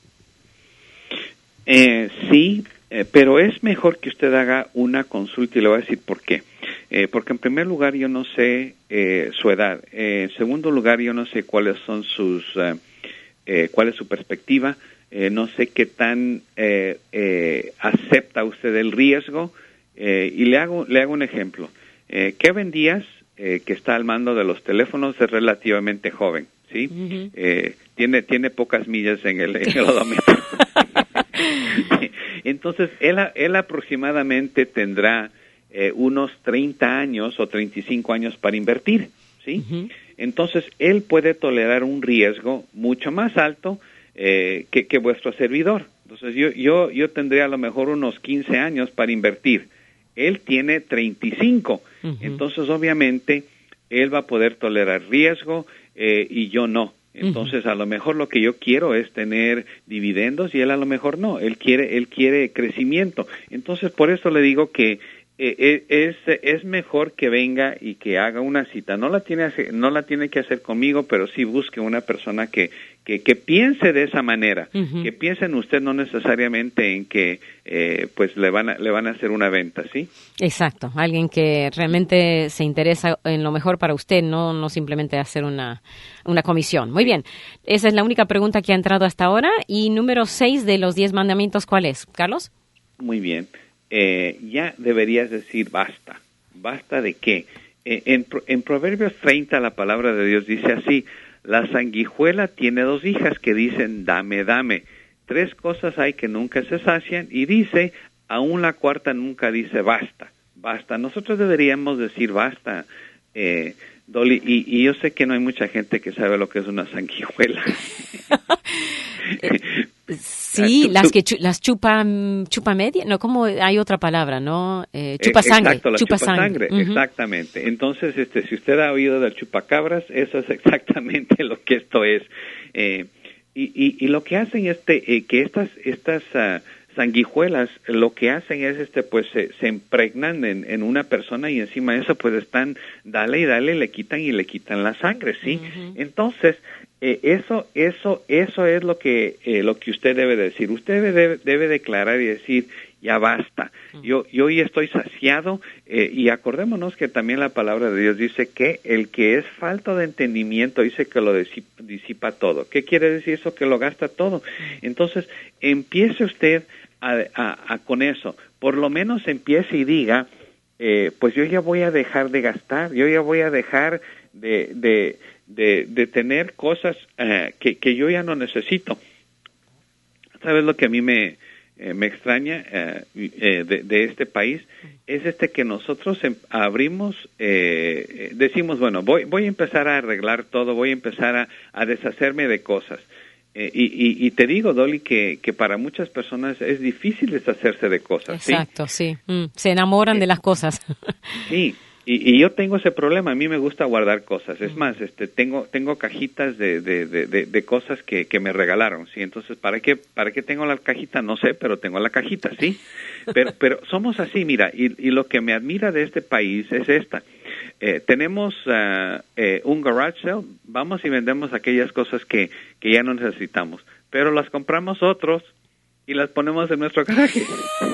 Eh, sí, eh, pero es mejor que usted haga una consulta y le voy a decir por qué. Eh, porque en primer lugar yo no sé eh, su edad. Eh, en segundo lugar yo no sé cuáles son sus, uh, eh, cuál es su perspectiva. Eh, no sé qué tan eh, eh, acepta usted el riesgo. Eh, y le hago, le hago un ejemplo. Eh, Kevin Díaz, eh, que está al mando de los teléfonos, es relativamente joven, ¿sí? Uh-huh. Eh, tiene, tiene pocas millas en el, en el odómetro. Entonces, él, él aproximadamente tendrá eh, unos treinta años o treinta y cinco años para invertir, ¿sí? Uh-huh. Entonces, él puede tolerar un riesgo mucho más alto eh, que, que vuestro servidor. Entonces, yo, yo, yo tendría a lo mejor unos quince años para invertir. Él tiene treinta y cinco. Uh-huh. Entonces, obviamente, él va a poder tolerar riesgo eh, y yo no. Entonces, a lo mejor lo que yo quiero es tener dividendos y él a lo mejor no. Él quiere, él quiere crecimiento. Entonces, por eso le digo que eh, es es mejor que venga y que haga una cita. No la tiene no la tiene que hacer conmigo, pero sí busque una persona que que, que piense de esa manera, uh-huh. que piense en usted, no necesariamente en que eh, pues le van a, le van a hacer una venta, ¿sí? Exacto, alguien que realmente se interesa en lo mejor para usted, no no simplemente hacer una una comisión. Muy bien, esa es la única pregunta que ha entrado hasta ahora. Y número seis de los diez mandamientos, ¿cuál es, Carlos? Muy bien, eh, ya deberías decir basta. ¿Basta de qué? Eh, en, en Proverbios treinta la palabra de Dios dice así: la sanguijuela tiene dos hijas que dicen dame, dame. Tres cosas hay que nunca se sacian, y dice, aún la cuarta nunca dice basta, basta. Nosotros deberíamos decir basta, eh, Dolly, y, y yo sé que no hay mucha gente que sabe lo que es una sanguijuela. Sí, las que chu- las chupa chupa media, no, como hay otra palabra, ¿no? Eh, chupa sangre. Exacto, la chupa, chupa sangre, uh-huh. Exactamente. Entonces, este, si usted ha oído del chupacabras, eso es exactamente lo que esto es. Eh, y, y, y lo que hacen este, eh, que estas estas uh, sanguijuelas, lo que hacen es, este, pues, se, se impregnan en, en una persona y encima de eso, pues, están, dale y dale, le quitan y le quitan la sangre, ¿sí? Uh-huh. Entonces, Eh, eso, eso, eso es lo que, eh, lo que usted debe decir. Usted debe, debe declarar y decir, ya basta. Yo, yo ya estoy saciado, eh, y acordémonos que también la palabra de Dios dice que el que es falto de entendimiento dice que lo disipa, disipa todo. ¿Qué quiere decir eso? Que lo gasta todo. Entonces, empiece usted a, a, a con eso. Por lo menos empiece y diga, eh, pues yo ya voy a dejar de gastar, yo ya voy a dejar de, de De, de tener cosas uh, que, que yo ya no necesito. ¿Sabes lo que a mí me, eh, me extraña uh, eh, de, de este país? Es este que nosotros em, abrimos, eh, decimos, bueno, voy, voy a empezar a arreglar todo, voy a empezar a, a deshacerme de cosas. Eh, y, y, y te digo, Dolly, que, que para muchas personas es difícil deshacerse de cosas. Exacto, sí. sí. Mm, se enamoran eh, de las cosas. Sí. Y, y yo tengo ese problema, a mí me gusta guardar cosas, es más, este, tengo tengo cajitas de, de, de, de cosas que, que me regalaron, ¿sí? Entonces, ¿para qué para qué tengo la cajita? No sé, pero tengo la cajita, ¿sí? Pero pero somos así, mira, y, y lo que me admira de este país es esta, eh, tenemos uh, eh, un garage sale, vamos y vendemos aquellas cosas que, que ya no necesitamos, pero las compramos otros y las ponemos en nuestro garaje.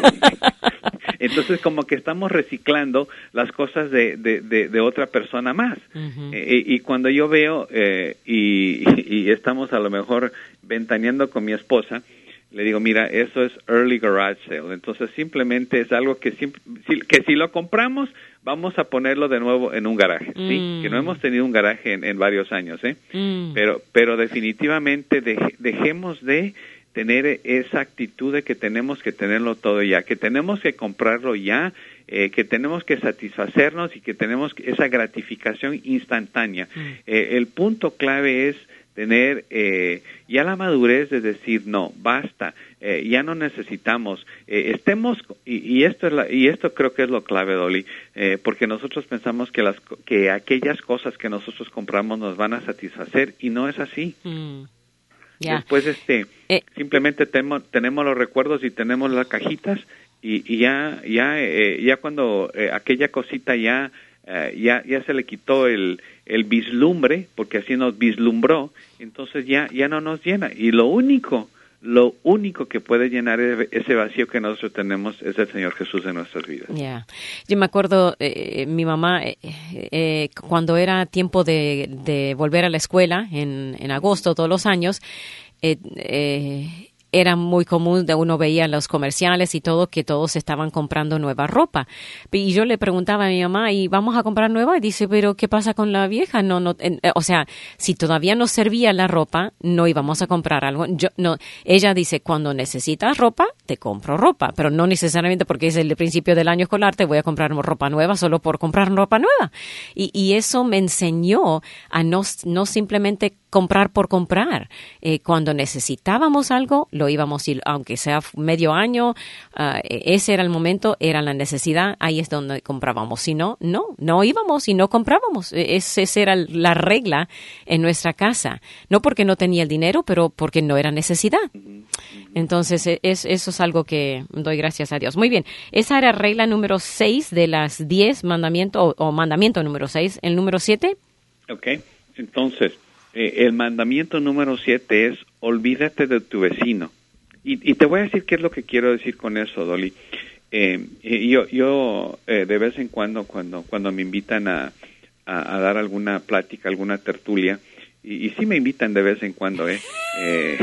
Entonces, como que estamos reciclando las cosas de, de, de, de otra persona más. Uh-huh. Eh, y cuando yo veo, eh, y, y estamos a lo mejor ventaneando con mi esposa, le digo, mira, eso es early garage sale. Entonces, simplemente es algo que, si, que si lo compramos, vamos a ponerlo de nuevo en un garaje, ¿sí? Mm. Que no hemos tenido un garaje en, en varios años, ¿eh? Mm. Pero, pero definitivamente de, dejemos de tener esa actitud de que tenemos que tenerlo todo ya, que tenemos que comprarlo ya, eh, que tenemos que satisfacernos y que tenemos esa gratificación instantánea. Mm. Eh, el punto clave es tener eh, ya la madurez de decir, no, basta, eh, ya no necesitamos, eh, estemos, y, y esto es la, y esto creo que es lo clave, Dolly, eh, porque nosotros pensamos que las que aquellas cosas que nosotros compramos nos van a satisfacer, y no es así. Mm. Yeah. Después, este, eh, simplemente temo, tenemos los recuerdos y tenemos las cajitas, y, y ya, ya, eh, ya cuando eh, aquella cosita ya, eh, ya, ya se le quitó el, el vislumbre, porque así nos vislumbró, entonces ya, ya no nos llena. Y lo único, lo único que puede llenar ese vacío que nosotros tenemos es el Señor Jesús en nuestras vidas. Yeah. Yo me acuerdo, eh, mi mamá, eh, eh, cuando era tiempo de, de volver a la escuela, en, en agosto todos los años, eh, eh, era muy común, de uno veía los comerciales y todo, que todos estaban comprando nueva ropa. Y yo le preguntaba a mi mamá, ¿y vamos a comprar nueva? Y dice, ¿pero qué pasa con la vieja? No, no, eh, o sea, si todavía no servía la ropa, no íbamos a comprar algo. Yo, no, ella dice, cuando necesitas ropa, te compro ropa, pero no necesariamente porque es el principio del año escolar, te voy a comprar ropa nueva solo por comprar ropa nueva. Y, y eso me enseñó a no, no simplemente comprar por comprar. Eh, cuando necesitábamos algo, lo íbamos a ir, aunque sea medio año, uh, ese era el momento, era la necesidad, ahí es donde comprábamos. Si no, no, no íbamos y no comprábamos. Esa era la regla en nuestra casa. No porque no tenía el dinero, pero porque no era necesidad. Entonces, es, eso es algo que doy gracias a Dios. Muy bien, esa era regla número seis de las diez mandamientos, o, o mandamiento número seis. ¿El número siete? Ok, entonces, Eh, el mandamiento número siete es, olvídate de tu vecino. Y, y te voy a decir qué es lo que quiero decir con eso, Dolly. Eh, yo yo eh, de vez en cuando, cuando cuando me invitan a, a, a dar alguna plática, alguna tertulia, y, y sí me invitan de vez en cuando, ¿eh? eh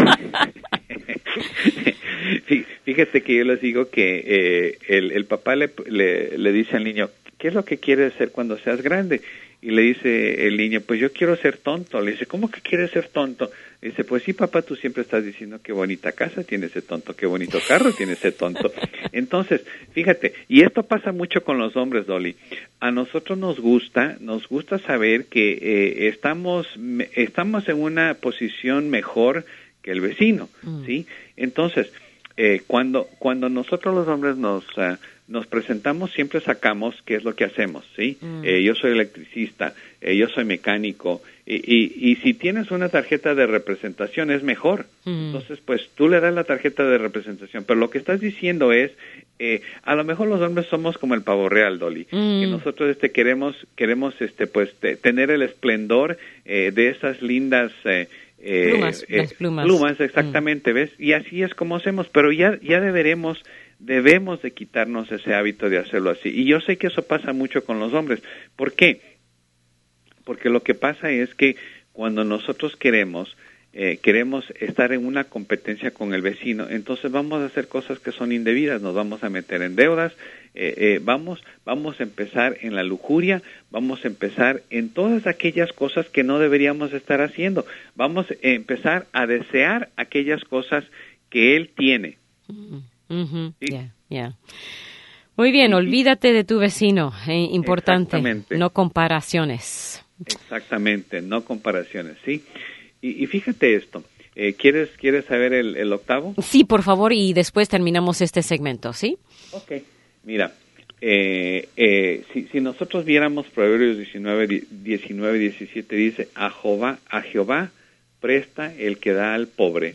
Fíjate que yo les digo que eh, el, el papá le, le, le dice al niño, ¿qué es lo que quieres ser cuando seas grande? Y le dice el niño, pues yo quiero ser tonto. Le dice, ¿cómo que quieres ser tonto? Le dice, pues sí, papá, tú siempre estás diciendo qué bonita casa tiene ese tonto, qué bonito carro tiene ese tonto. Entonces, fíjate, y esto pasa mucho con los hombres, Dolly. A nosotros nos gusta, nos gusta saber que eh, estamos, estamos en una posición mejor que el vecino, mm. ¿sí? Entonces, eh, cuando, cuando nosotros los hombres nos... Uh, nos presentamos, siempre sacamos qué es lo que hacemos, ¿sí? Mm. Eh, yo soy electricista, eh, yo soy mecánico, y, y, y si tienes una tarjeta de representación es mejor. Mm. Entonces, pues tú le das la tarjeta de representación, pero lo que estás diciendo es, eh, a lo mejor los hombres somos como el pavo real, Dolly, mm. que nosotros este queremos, queremos este pues te, tener el esplendor eh, de esas lindas eh, eh, plumas, eh, las plumas. plumas, exactamente, mm. ¿ves? Y así es como hacemos, pero ya, ya deberemos Debemos de quitarnos ese hábito de hacerlo así. Y yo sé que eso pasa mucho con los hombres. ¿Por qué? Porque lo que pasa es que cuando nosotros queremos, eh, queremos estar en una competencia con el vecino, entonces vamos a hacer cosas que son indebidas, nos vamos a meter en deudas, eh, eh, vamos, vamos a empezar en la lujuria, vamos a empezar en todas aquellas cosas que no deberíamos estar haciendo. Vamos a empezar a desear aquellas cosas que él tiene. Mm. Uh-huh. Sí. Yeah, yeah. Muy bien, olvídate de tu vecino, eh, importante, no comparaciones. Exactamente, no comparaciones, sí. Y, y fíjate esto, eh, ¿quieres quieres saber el, el octavo? Sí, por favor, y después terminamos este segmento, ¿sí? Ok, mira, eh, eh, si, si nosotros viéramos Proverbios diecinueve, diecinueve, diecisiete, dice, a Jehová, a Jehová presta el que da al pobre,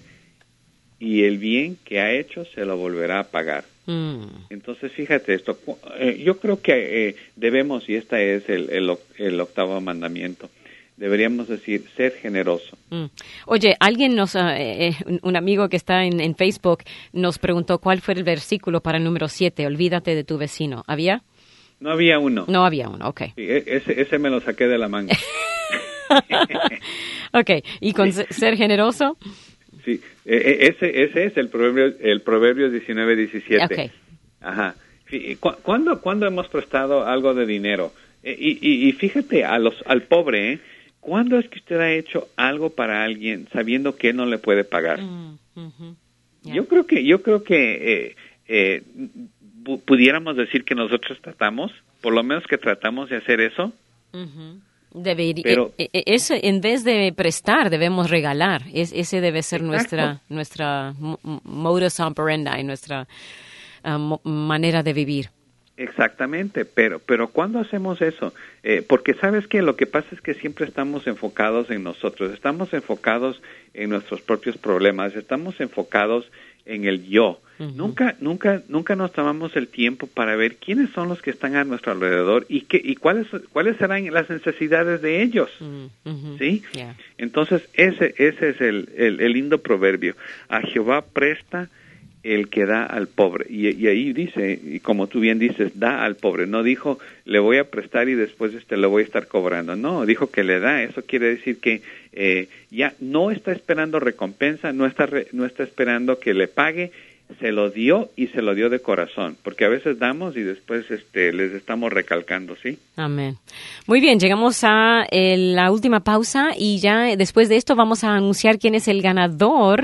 y el bien que ha hecho se lo volverá a pagar. Mm. Entonces, fíjate esto, eh, yo creo que eh, debemos, y este es el, el, el octavo mandamiento, deberíamos decir, ser generoso. Mm. Oye, alguien nos, uh, eh, un amigo que está en, en Facebook nos preguntó cuál fue el versículo para el número siete, olvídate de tu vecino. ¿Había? No había uno. No había uno, ok. Sí, ese, ese me lo saqué de la manga. Ok, ¿y con sí. ser generoso? Sí, ese, ese es el proverbio, el Proverbios diecinueve diecisiete. Okay. Ajá. ¿Cuándo, ¿Cuándo hemos prestado algo de dinero? Y, y, y fíjate, a los, al pobre, ¿eh? ¿Cuándo es que usted ha hecho algo para alguien sabiendo que no le puede pagar? Mm, uh-huh. Yeah. Yo creo que, yo creo que eh, eh, pudiéramos decir que nosotros tratamos, por lo menos que tratamos de hacer eso. Uh-huh. Debería, Pero, eh, eh, eso, en vez de prestar, debemos regalar. Es, ese debe ser exacto. nuestra nuestra modus operandi, nuestra uh, mo- manera de vivir. Exactamente, pero pero ¿cuándo hacemos eso? Eh, porque sabes que lo que pasa es que siempre estamos enfocados en nosotros, estamos enfocados en nuestros propios problemas, estamos enfocados en el yo. Uh-huh. Nunca nunca nunca nos tomamos el tiempo para ver quiénes son los que están a nuestro alrededor y qué y cuáles cuáles serán las necesidades de ellos. Uh-huh. ¿Sí? Yeah. Entonces ese ese es el, el el lindo proverbio. A Jehová presta el que da al pobre, y, y ahí dice, y como tú bien dices, da al pobre, no dijo le voy a prestar y después este le voy a estar cobrando, no, dijo que le da. Eso quiere decir que eh, ya no está esperando recompensa, no está re, no está esperando que le pague, se lo dio y se lo dio de corazón, porque a veces damos y después este les estamos recalcando, ¿sí? Amén. Muy bien, llegamos a el, la última pausa y ya después de esto vamos a anunciar quién es el ganador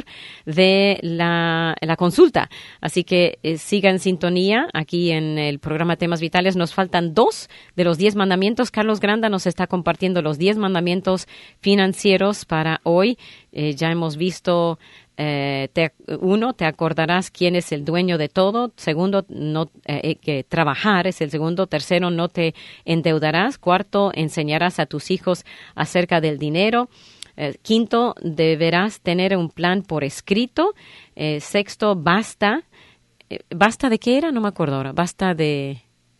de la, la consulta. Así que eh, siga en sintonía aquí en el programa Temas Vitales. Nos faltan dos de los diez mandamientos. Carlos Granda nos está compartiendo los diez mandamientos financieros para hoy. Eh, ya hemos visto Eh, te, uno, te acordarás quién es el dueño de todo. Segundo, no eh, que trabajar es el segundo. Tercero, no te endeudarás. Cuarto, enseñarás a tus hijos acerca del dinero. Eh, quinto, deberás tener un plan por escrito. Eh, sexto, basta. Eh, ¿Basta de qué era? No me acuerdo ahora. Basta de...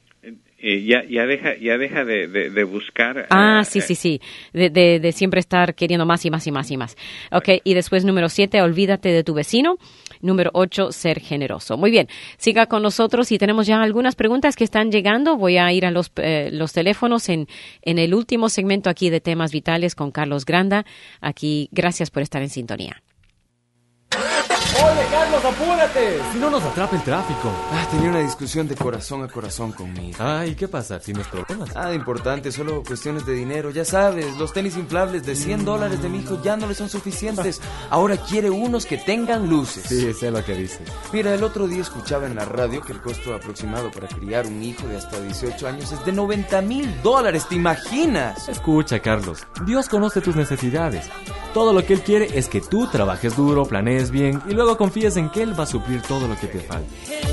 Eh, ya ya deja ya deja de, de, de buscar. Ah, uh, sí, sí, sí. De, de, de siempre estar queriendo más y más y más y más. Ok, y después número siete, olvídate de tu vecino. Número ocho, ser generoso. Muy bien, siga con nosotros y tenemos ya algunas preguntas que están llegando. Voy a ir a los, eh, los teléfonos en, en el último segmento aquí de Temas Vitales con Carlos Granda. Aquí, gracias por estar en sintonía. Oye, Carlos, apúrate, si no nos atrapa el tráfico. Ah, tenía una discusión de corazón a corazón conmigo. Ay, ¿qué pasa? ¿Tienes problemas? Nada importante, solo cuestiones de dinero. Ya sabes, los tenis inflables de cien dólares de mi hijo ya no le son suficientes. Ahora quiere unos que tengan luces. Sí, sé lo que dices. Mira, el otro día escuchaba en la radio que el costo aproximado para criar un hijo de hasta dieciocho años es de noventa mil dólares. ¿Te imaginas? Escucha, Carlos, Dios conoce tus necesidades. Todo lo que Él quiere es que tú trabajes duro, planees bien y luego confíes en que Él va a suplir todo lo que te falta.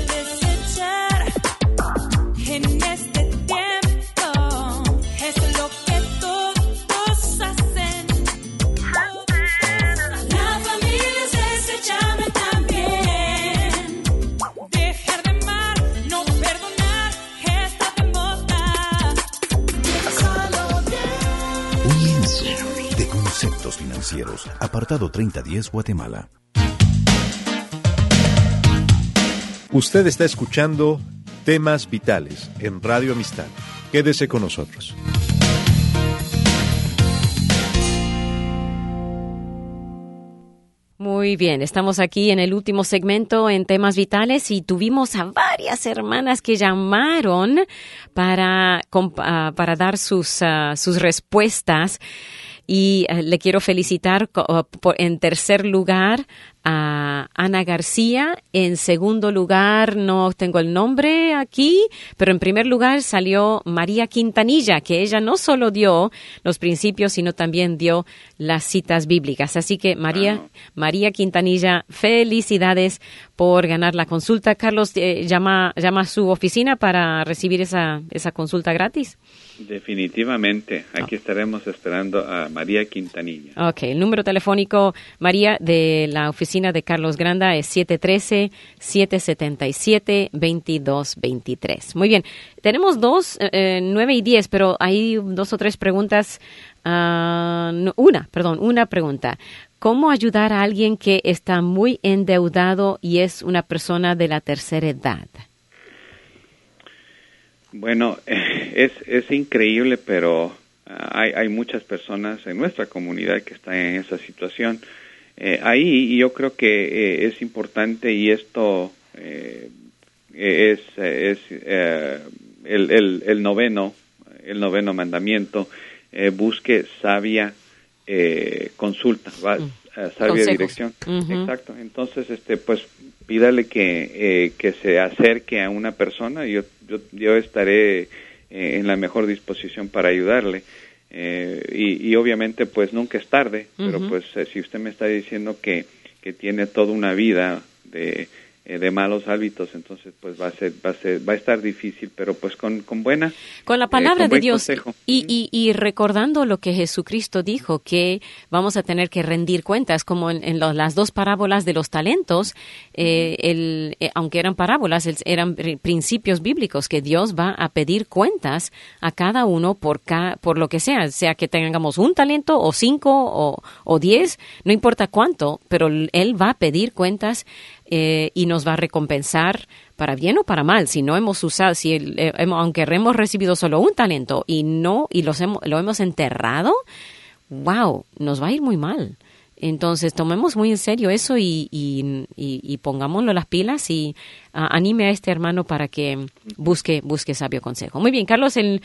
Conceptos Financieros, apartado treinta diez, Guatemala. Usted está escuchando Temas Vitales en Radio Amistad. Quédese con nosotros. Muy bien, estamos aquí en el último segmento en Temas Vitales y tuvimos a varias hermanas que llamaron para, para dar sus, uh, sus respuestas. Y uh, le quiero felicitar uh, por, en tercer lugar a Ana García. En segundo lugar, no tengo el nombre aquí, pero en primer lugar salió María Quintanilla, que ella no solo dio los principios, sino también dio las citas bíblicas. Así que María, wow. María Quintanilla, felicidades por ganar la consulta. Carlos, eh, llama, llama a su oficina para recibir esa, esa consulta gratis. Definitivamente. Aquí oh. estaremos esperando a María Quintanilla. Ok, el número telefónico, María, de la oficina de Carlos Granda es siete uno tres, siete siete siete, dos dos dos tres. Muy bien, tenemos dos, eh, nueve y diez, pero hay dos o tres preguntas. Uh, no, una, perdón, una pregunta. ¿Cómo ayudar a alguien que está muy endeudado y es una persona de la tercera edad? Bueno, es, es increíble, pero uh, hay, hay muchas personas en nuestra comunidad que están en esa situación. eh, ahí yo creo que eh, es importante, y esto eh, es, es eh, el, el, el noveno, el noveno mandamiento, eh, busque sabia eh, consulta, va, mm. uh, sabia Consejos. dirección. Uh-huh. Exacto. Entonces, este, pues pídale que eh, que se acerque a una persona, y yo yo, yo estaré eh, en la mejor disposición para ayudarle. Eh, y, y obviamente pues nunca es tarde, uh-huh. pero pues eh, si usted me está diciendo que, que tiene toda una vida de, eh, de malos hábitos, entonces pues va a ser, va a ser, va a estar difícil, pero pues con, con buena con la palabra eh, con de Dios consejo. y, y, y recordando lo que Jesucristo dijo, que vamos a tener que rendir cuentas, como en, en los, las dos parábolas de los talentos, eh, el, eh, aunque eran parábolas, eran principios bíblicos, que Dios va a pedir cuentas a cada uno por ca, por lo que sea, sea que tengamos un talento o cinco o, o diez, no importa cuánto, pero Él va a pedir cuentas eh, y nos va a recompensar para bien o para mal. Si no hemos usado, si el, eh, hemos, aunque hemos recibido solo un talento y no y los hemos, lo hemos enterrado, wow, nos va a ir muy mal. Entonces, tomemos muy en serio eso y, y, y, y pongámoslo las pilas y uh, anime a este hermano para que busque busque sabio consejo. Muy bien, Carlos, el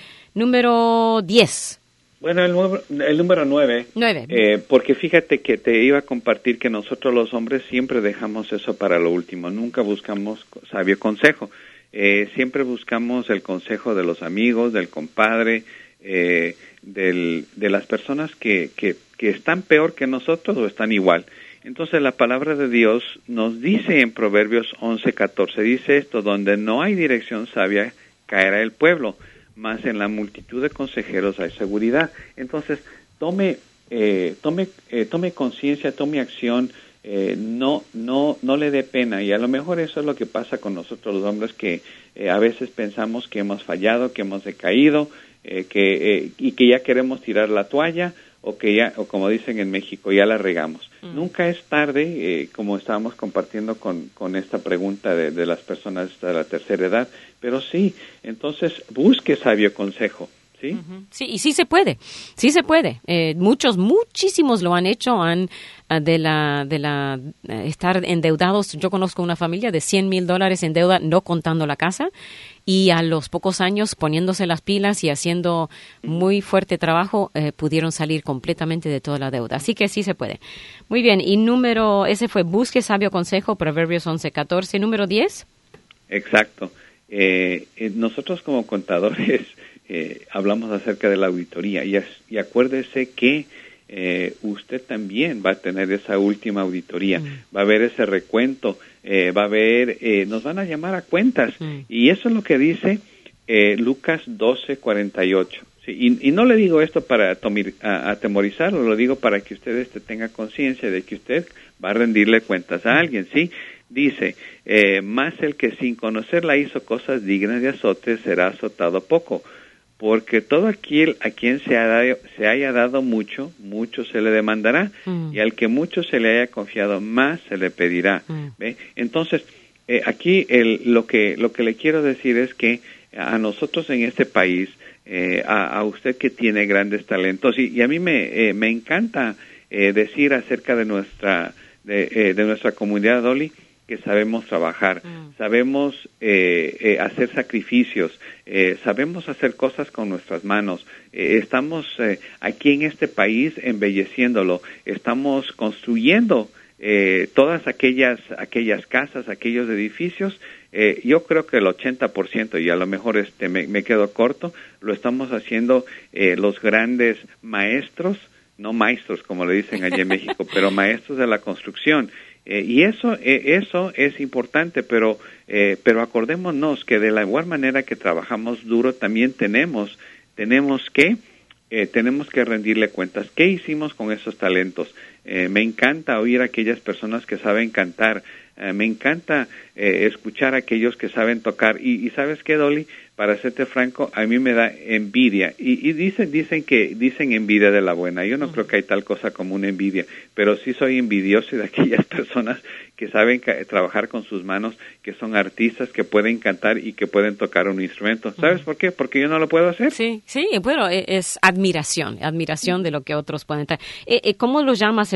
número diez. Bueno, el, número, el número nueve. Nueve. Eh, porque fíjate que te iba a compartir que nosotros los hombres siempre dejamos eso para lo último. Nunca buscamos sabio consejo. Eh, siempre buscamos el consejo de los amigos, del compadre, eh, del, de las personas que, que, que están peor que nosotros o están igual. Entonces la palabra de Dios nos dice en Proverbios once catorce, dice esto: donde no hay dirección sabia, caerá el pueblo, mas en la multitud de consejeros hay seguridad. Entonces tome eh, tome eh, tome conciencia, tome acción. Eh, no no no le dé pena, y a lo mejor eso es lo que pasa con nosotros los hombres, que eh, a veces pensamos que hemos fallado, que hemos decaído, eh, que eh, y que ya queremos tirar la toalla, o que ya, o como dicen en México, ya la regamos. Mm. Nunca es tarde, eh, como estábamos compartiendo con, con esta pregunta de, de las personas de la tercera edad, pero sí, entonces busque sabio consejo. ¿Sí? Uh-huh. Sí, y sí se puede, sí se puede. Eh, muchos, muchísimos lo han hecho, han uh, de la, de la uh, estar endeudados. Yo conozco una familia de cien mil dólares en deuda, no contando la casa, y a los pocos años, poniéndose las pilas y haciendo muy fuerte trabajo, eh, pudieron salir completamente de toda la deuda. Así que sí se puede. Muy bien, y número, ese fue busque sabio consejo, Proverbios once catorce. Número diez. Exacto. Eh, eh, nosotros como contadores Eh, hablamos acerca de la auditoría, y, y acuérdese que eh, usted también va a tener esa última auditoría, mm. va a haber ese recuento, eh, va a haber, eh, nos van a llamar a cuentas, mm. y eso es lo que dice eh, Lucas doce cuarenta y ocho. ¿sí? Y, y no le digo esto para atomir, a, atemorizarlo, lo digo para que usted este, tenga conciencia de que usted va a rendirle cuentas a alguien, ¿sí? Dice, eh, más el que sin conocerla hizo cosas dignas de azote será azotado poco. Porque todo aquel a quien se, ha dado, se haya dado mucho, mucho se le demandará, mm. y al que mucho se le haya confiado, más se le pedirá. Mm. ¿Ve? Entonces, eh, aquí el, lo que lo que le quiero decir es que a nosotros en este país, eh, a, a usted que tiene grandes talentos, y, y a mí me eh, me encanta eh, decir acerca de nuestra de, eh, de nuestra comunidad, Dolly, que sabemos trabajar, mm. sabemos eh, eh, hacer sacrificios, eh, sabemos hacer cosas con nuestras manos. Eh, estamos eh, aquí en este país embelleciéndolo, estamos construyendo eh, todas aquellas aquellas casas, aquellos edificios. Eh, yo creo que el ochenta por ciento, y a lo mejor este me, me quedo corto, lo estamos haciendo eh, los grandes maestros, no maestros como le dicen allá en México, pero maestros de la construcción. Eh, y eso eh, eso es importante, pero eh, pero acordémonos que de la igual manera que trabajamos duro, también tenemos tenemos que eh, tenemos que rendirle cuentas. ¿Qué hicimos con esos talentos? Eh, me encanta oír a aquellas personas que saben cantar, eh, me encanta eh, escuchar a aquellos que saben tocar, y, y ¿sabes qué, Dolly? Para serte franco, a mí me da envidia, y, y dicen dicen que dicen envidia de la buena. Yo no uh-huh. creo que hay tal cosa como una envidia, pero sí soy envidioso de aquellas personas que saben ca- trabajar con sus manos, que son artistas, que pueden cantar y que pueden tocar un instrumento. ¿Sabes uh-huh. por qué? Porque yo no lo puedo hacer. Sí, sí, bueno, es admiración, admiración uh-huh. de lo que otros pueden traer. Eh, eh, ¿Cómo lo llamas el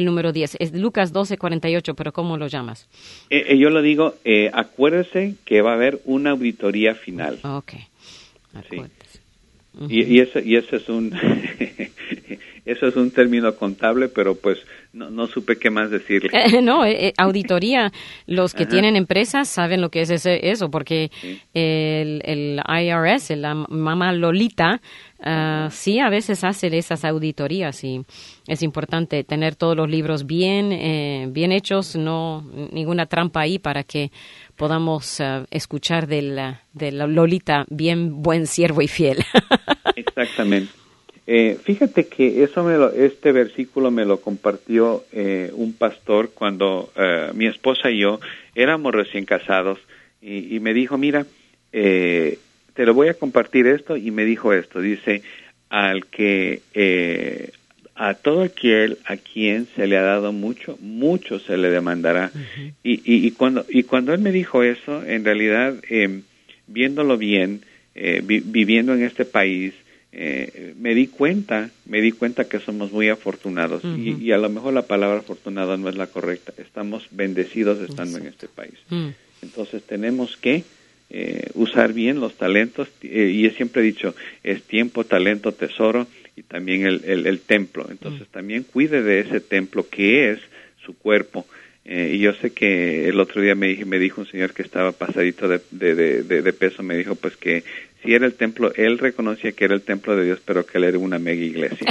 el número diez. Es Lucas doce cuarenta y ocho, pero ¿cómo lo llamas? Eh, eh, yo lo digo, eh, acuérdese que va a haber una auditoría final. Ok, acuérdese. Sí. Uh-huh. Y, y, ese, y ese es un eso es un término contable, pero pues no, no supe qué más decirle. Eh, no, eh, auditoría. Los que Ajá. tienen empresas saben lo que es ese, eso, porque sí. el, el I R S, la mamá Lolita, uh, sí a veces hace esas auditorías y es importante tener todos los libros bien, eh, bien hechos, no ninguna trampa ahí para que podamos uh, escuchar de la, de la Lolita bien buen siervo y fiel. Exactamente. Eh, fíjate que eso me lo, este versículo me lo compartió eh, un pastor cuando eh, mi esposa y yo éramos recién casados y, y me dijo, mira, eh, te lo voy a compartir esto, y me dijo esto, dice, al que eh, a todo aquel a quien se le ha dado mucho, mucho se le demandará. Uh-huh. y, y, y cuando y cuando él me dijo eso, en realidad eh, viéndolo bien, eh, vi, viviendo en este país, Eh, me di cuenta, me di cuenta que somos muy afortunados. Uh-huh. y, y a lo mejor la palabra afortunado no es la correcta. Estamos bendecidos estando Exacto. en este país. Uh-huh. Entonces tenemos que eh, usar bien los talentos, eh, y he siempre dicho, es tiempo, talento, tesoro, y también el, el, el templo. Entonces uh-huh. también cuide de ese templo que es su cuerpo. Eh, y yo sé que el otro día me, dije, me dijo un señor que estaba pasadito de, de, de, de peso, me dijo pues que si era el templo, él reconocía que era el templo de Dios, pero que él era una mega iglesia.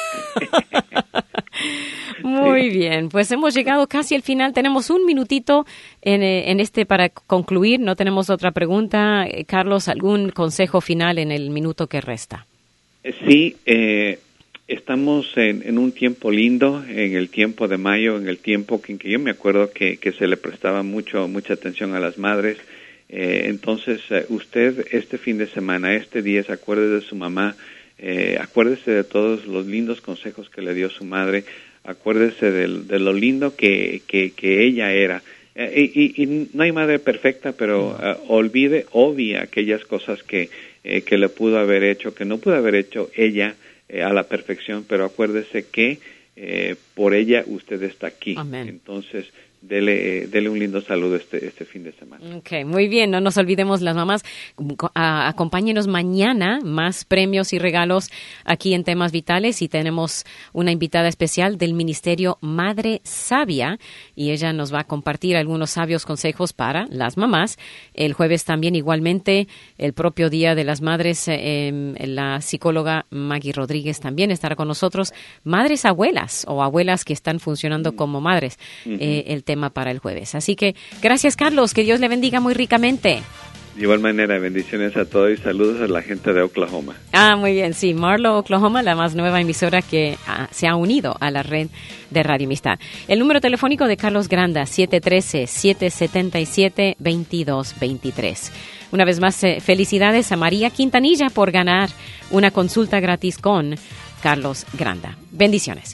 Muy sí. bien, pues hemos llegado casi al final. Tenemos un minutito en, en este para concluir. No tenemos otra pregunta. Carlos, ¿algún consejo final en el minuto que resta? Sí, eh, estamos en, en un tiempo lindo, en el tiempo de mayo, en el tiempo en que yo me acuerdo que, que se le prestaba mucho mucha atención a las madres. Eh, entonces, eh, usted este fin de semana, este día, se acuerde de su mamá, eh, acuérdese de todos los lindos consejos que le dio su madre, acuérdese de, de lo lindo que, que, que ella era. Eh, y, y no hay madre perfecta, pero uh, olvide, obvie aquellas cosas que, eh, que le pudo haber hecho, que no pudo haber hecho ella eh, a la perfección, pero acuérdese que eh, por ella usted está aquí. Amén. Entonces, Dele, dele un lindo saludo este, este fin de semana. Ok, muy bien, no nos olvidemos las mamás. A, acompáñenos mañana, más premios y regalos aquí en Temas Vitales, y tenemos una invitada especial del Ministerio Madre Sabia, y ella nos va a compartir algunos sabios consejos para las mamás. El jueves también, igualmente, el propio Día de las Madres, eh, la psicóloga Maggie Rodríguez también estará con nosotros. Madres abuelas o abuelas que están funcionando como madres, uh-huh. eh, el tema para el jueves. Así que gracias, Carlos, que Dios le bendiga muy ricamente. De igual manera, bendiciones a todos y saludos a la gente de Oklahoma. Ah, muy bien, sí, Marlow, Oklahoma, la más nueva emisora que ah, se ha unido a la red de Radio Amistad. El número telefónico de Carlos Granda, siete uno tres, siete siete siete, dos dos dos tres. Una vez más, eh, felicidades a María Quintanilla por ganar una consulta gratis con Carlos Granda. Bendiciones.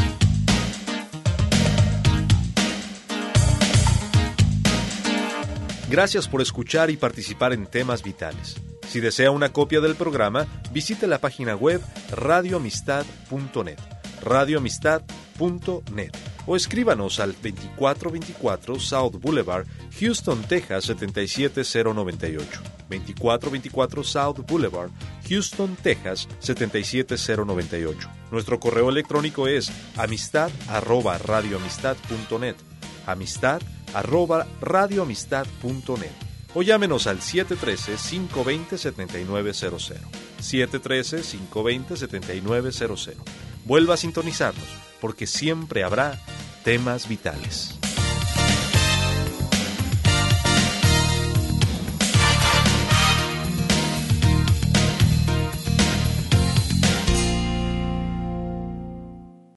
Gracias por escuchar y participar en Temas Vitales. Si desea una copia del programa, visite la página web radio amistad punto net, radio amistad punto net, o escríbanos al veinticuatro veinticuatro South Boulevard, Houston, Texas setenta y siete cero noventa y ocho. veinticuatro veinticuatro South Boulevard, Houston, Texas setenta y siete cero noventa y ocho. Nuestro correo electrónico es amistad arroba radio amistad punto net, amistad arroba radio amistad punto net, o llámenos al siete uno tres, cinco dos cero, siete nueve cero cero, siete uno tres, cinco dos cero, siete nueve cero cero. Vuelva a sintonizarnos, porque siempre habrá Temas Vitales.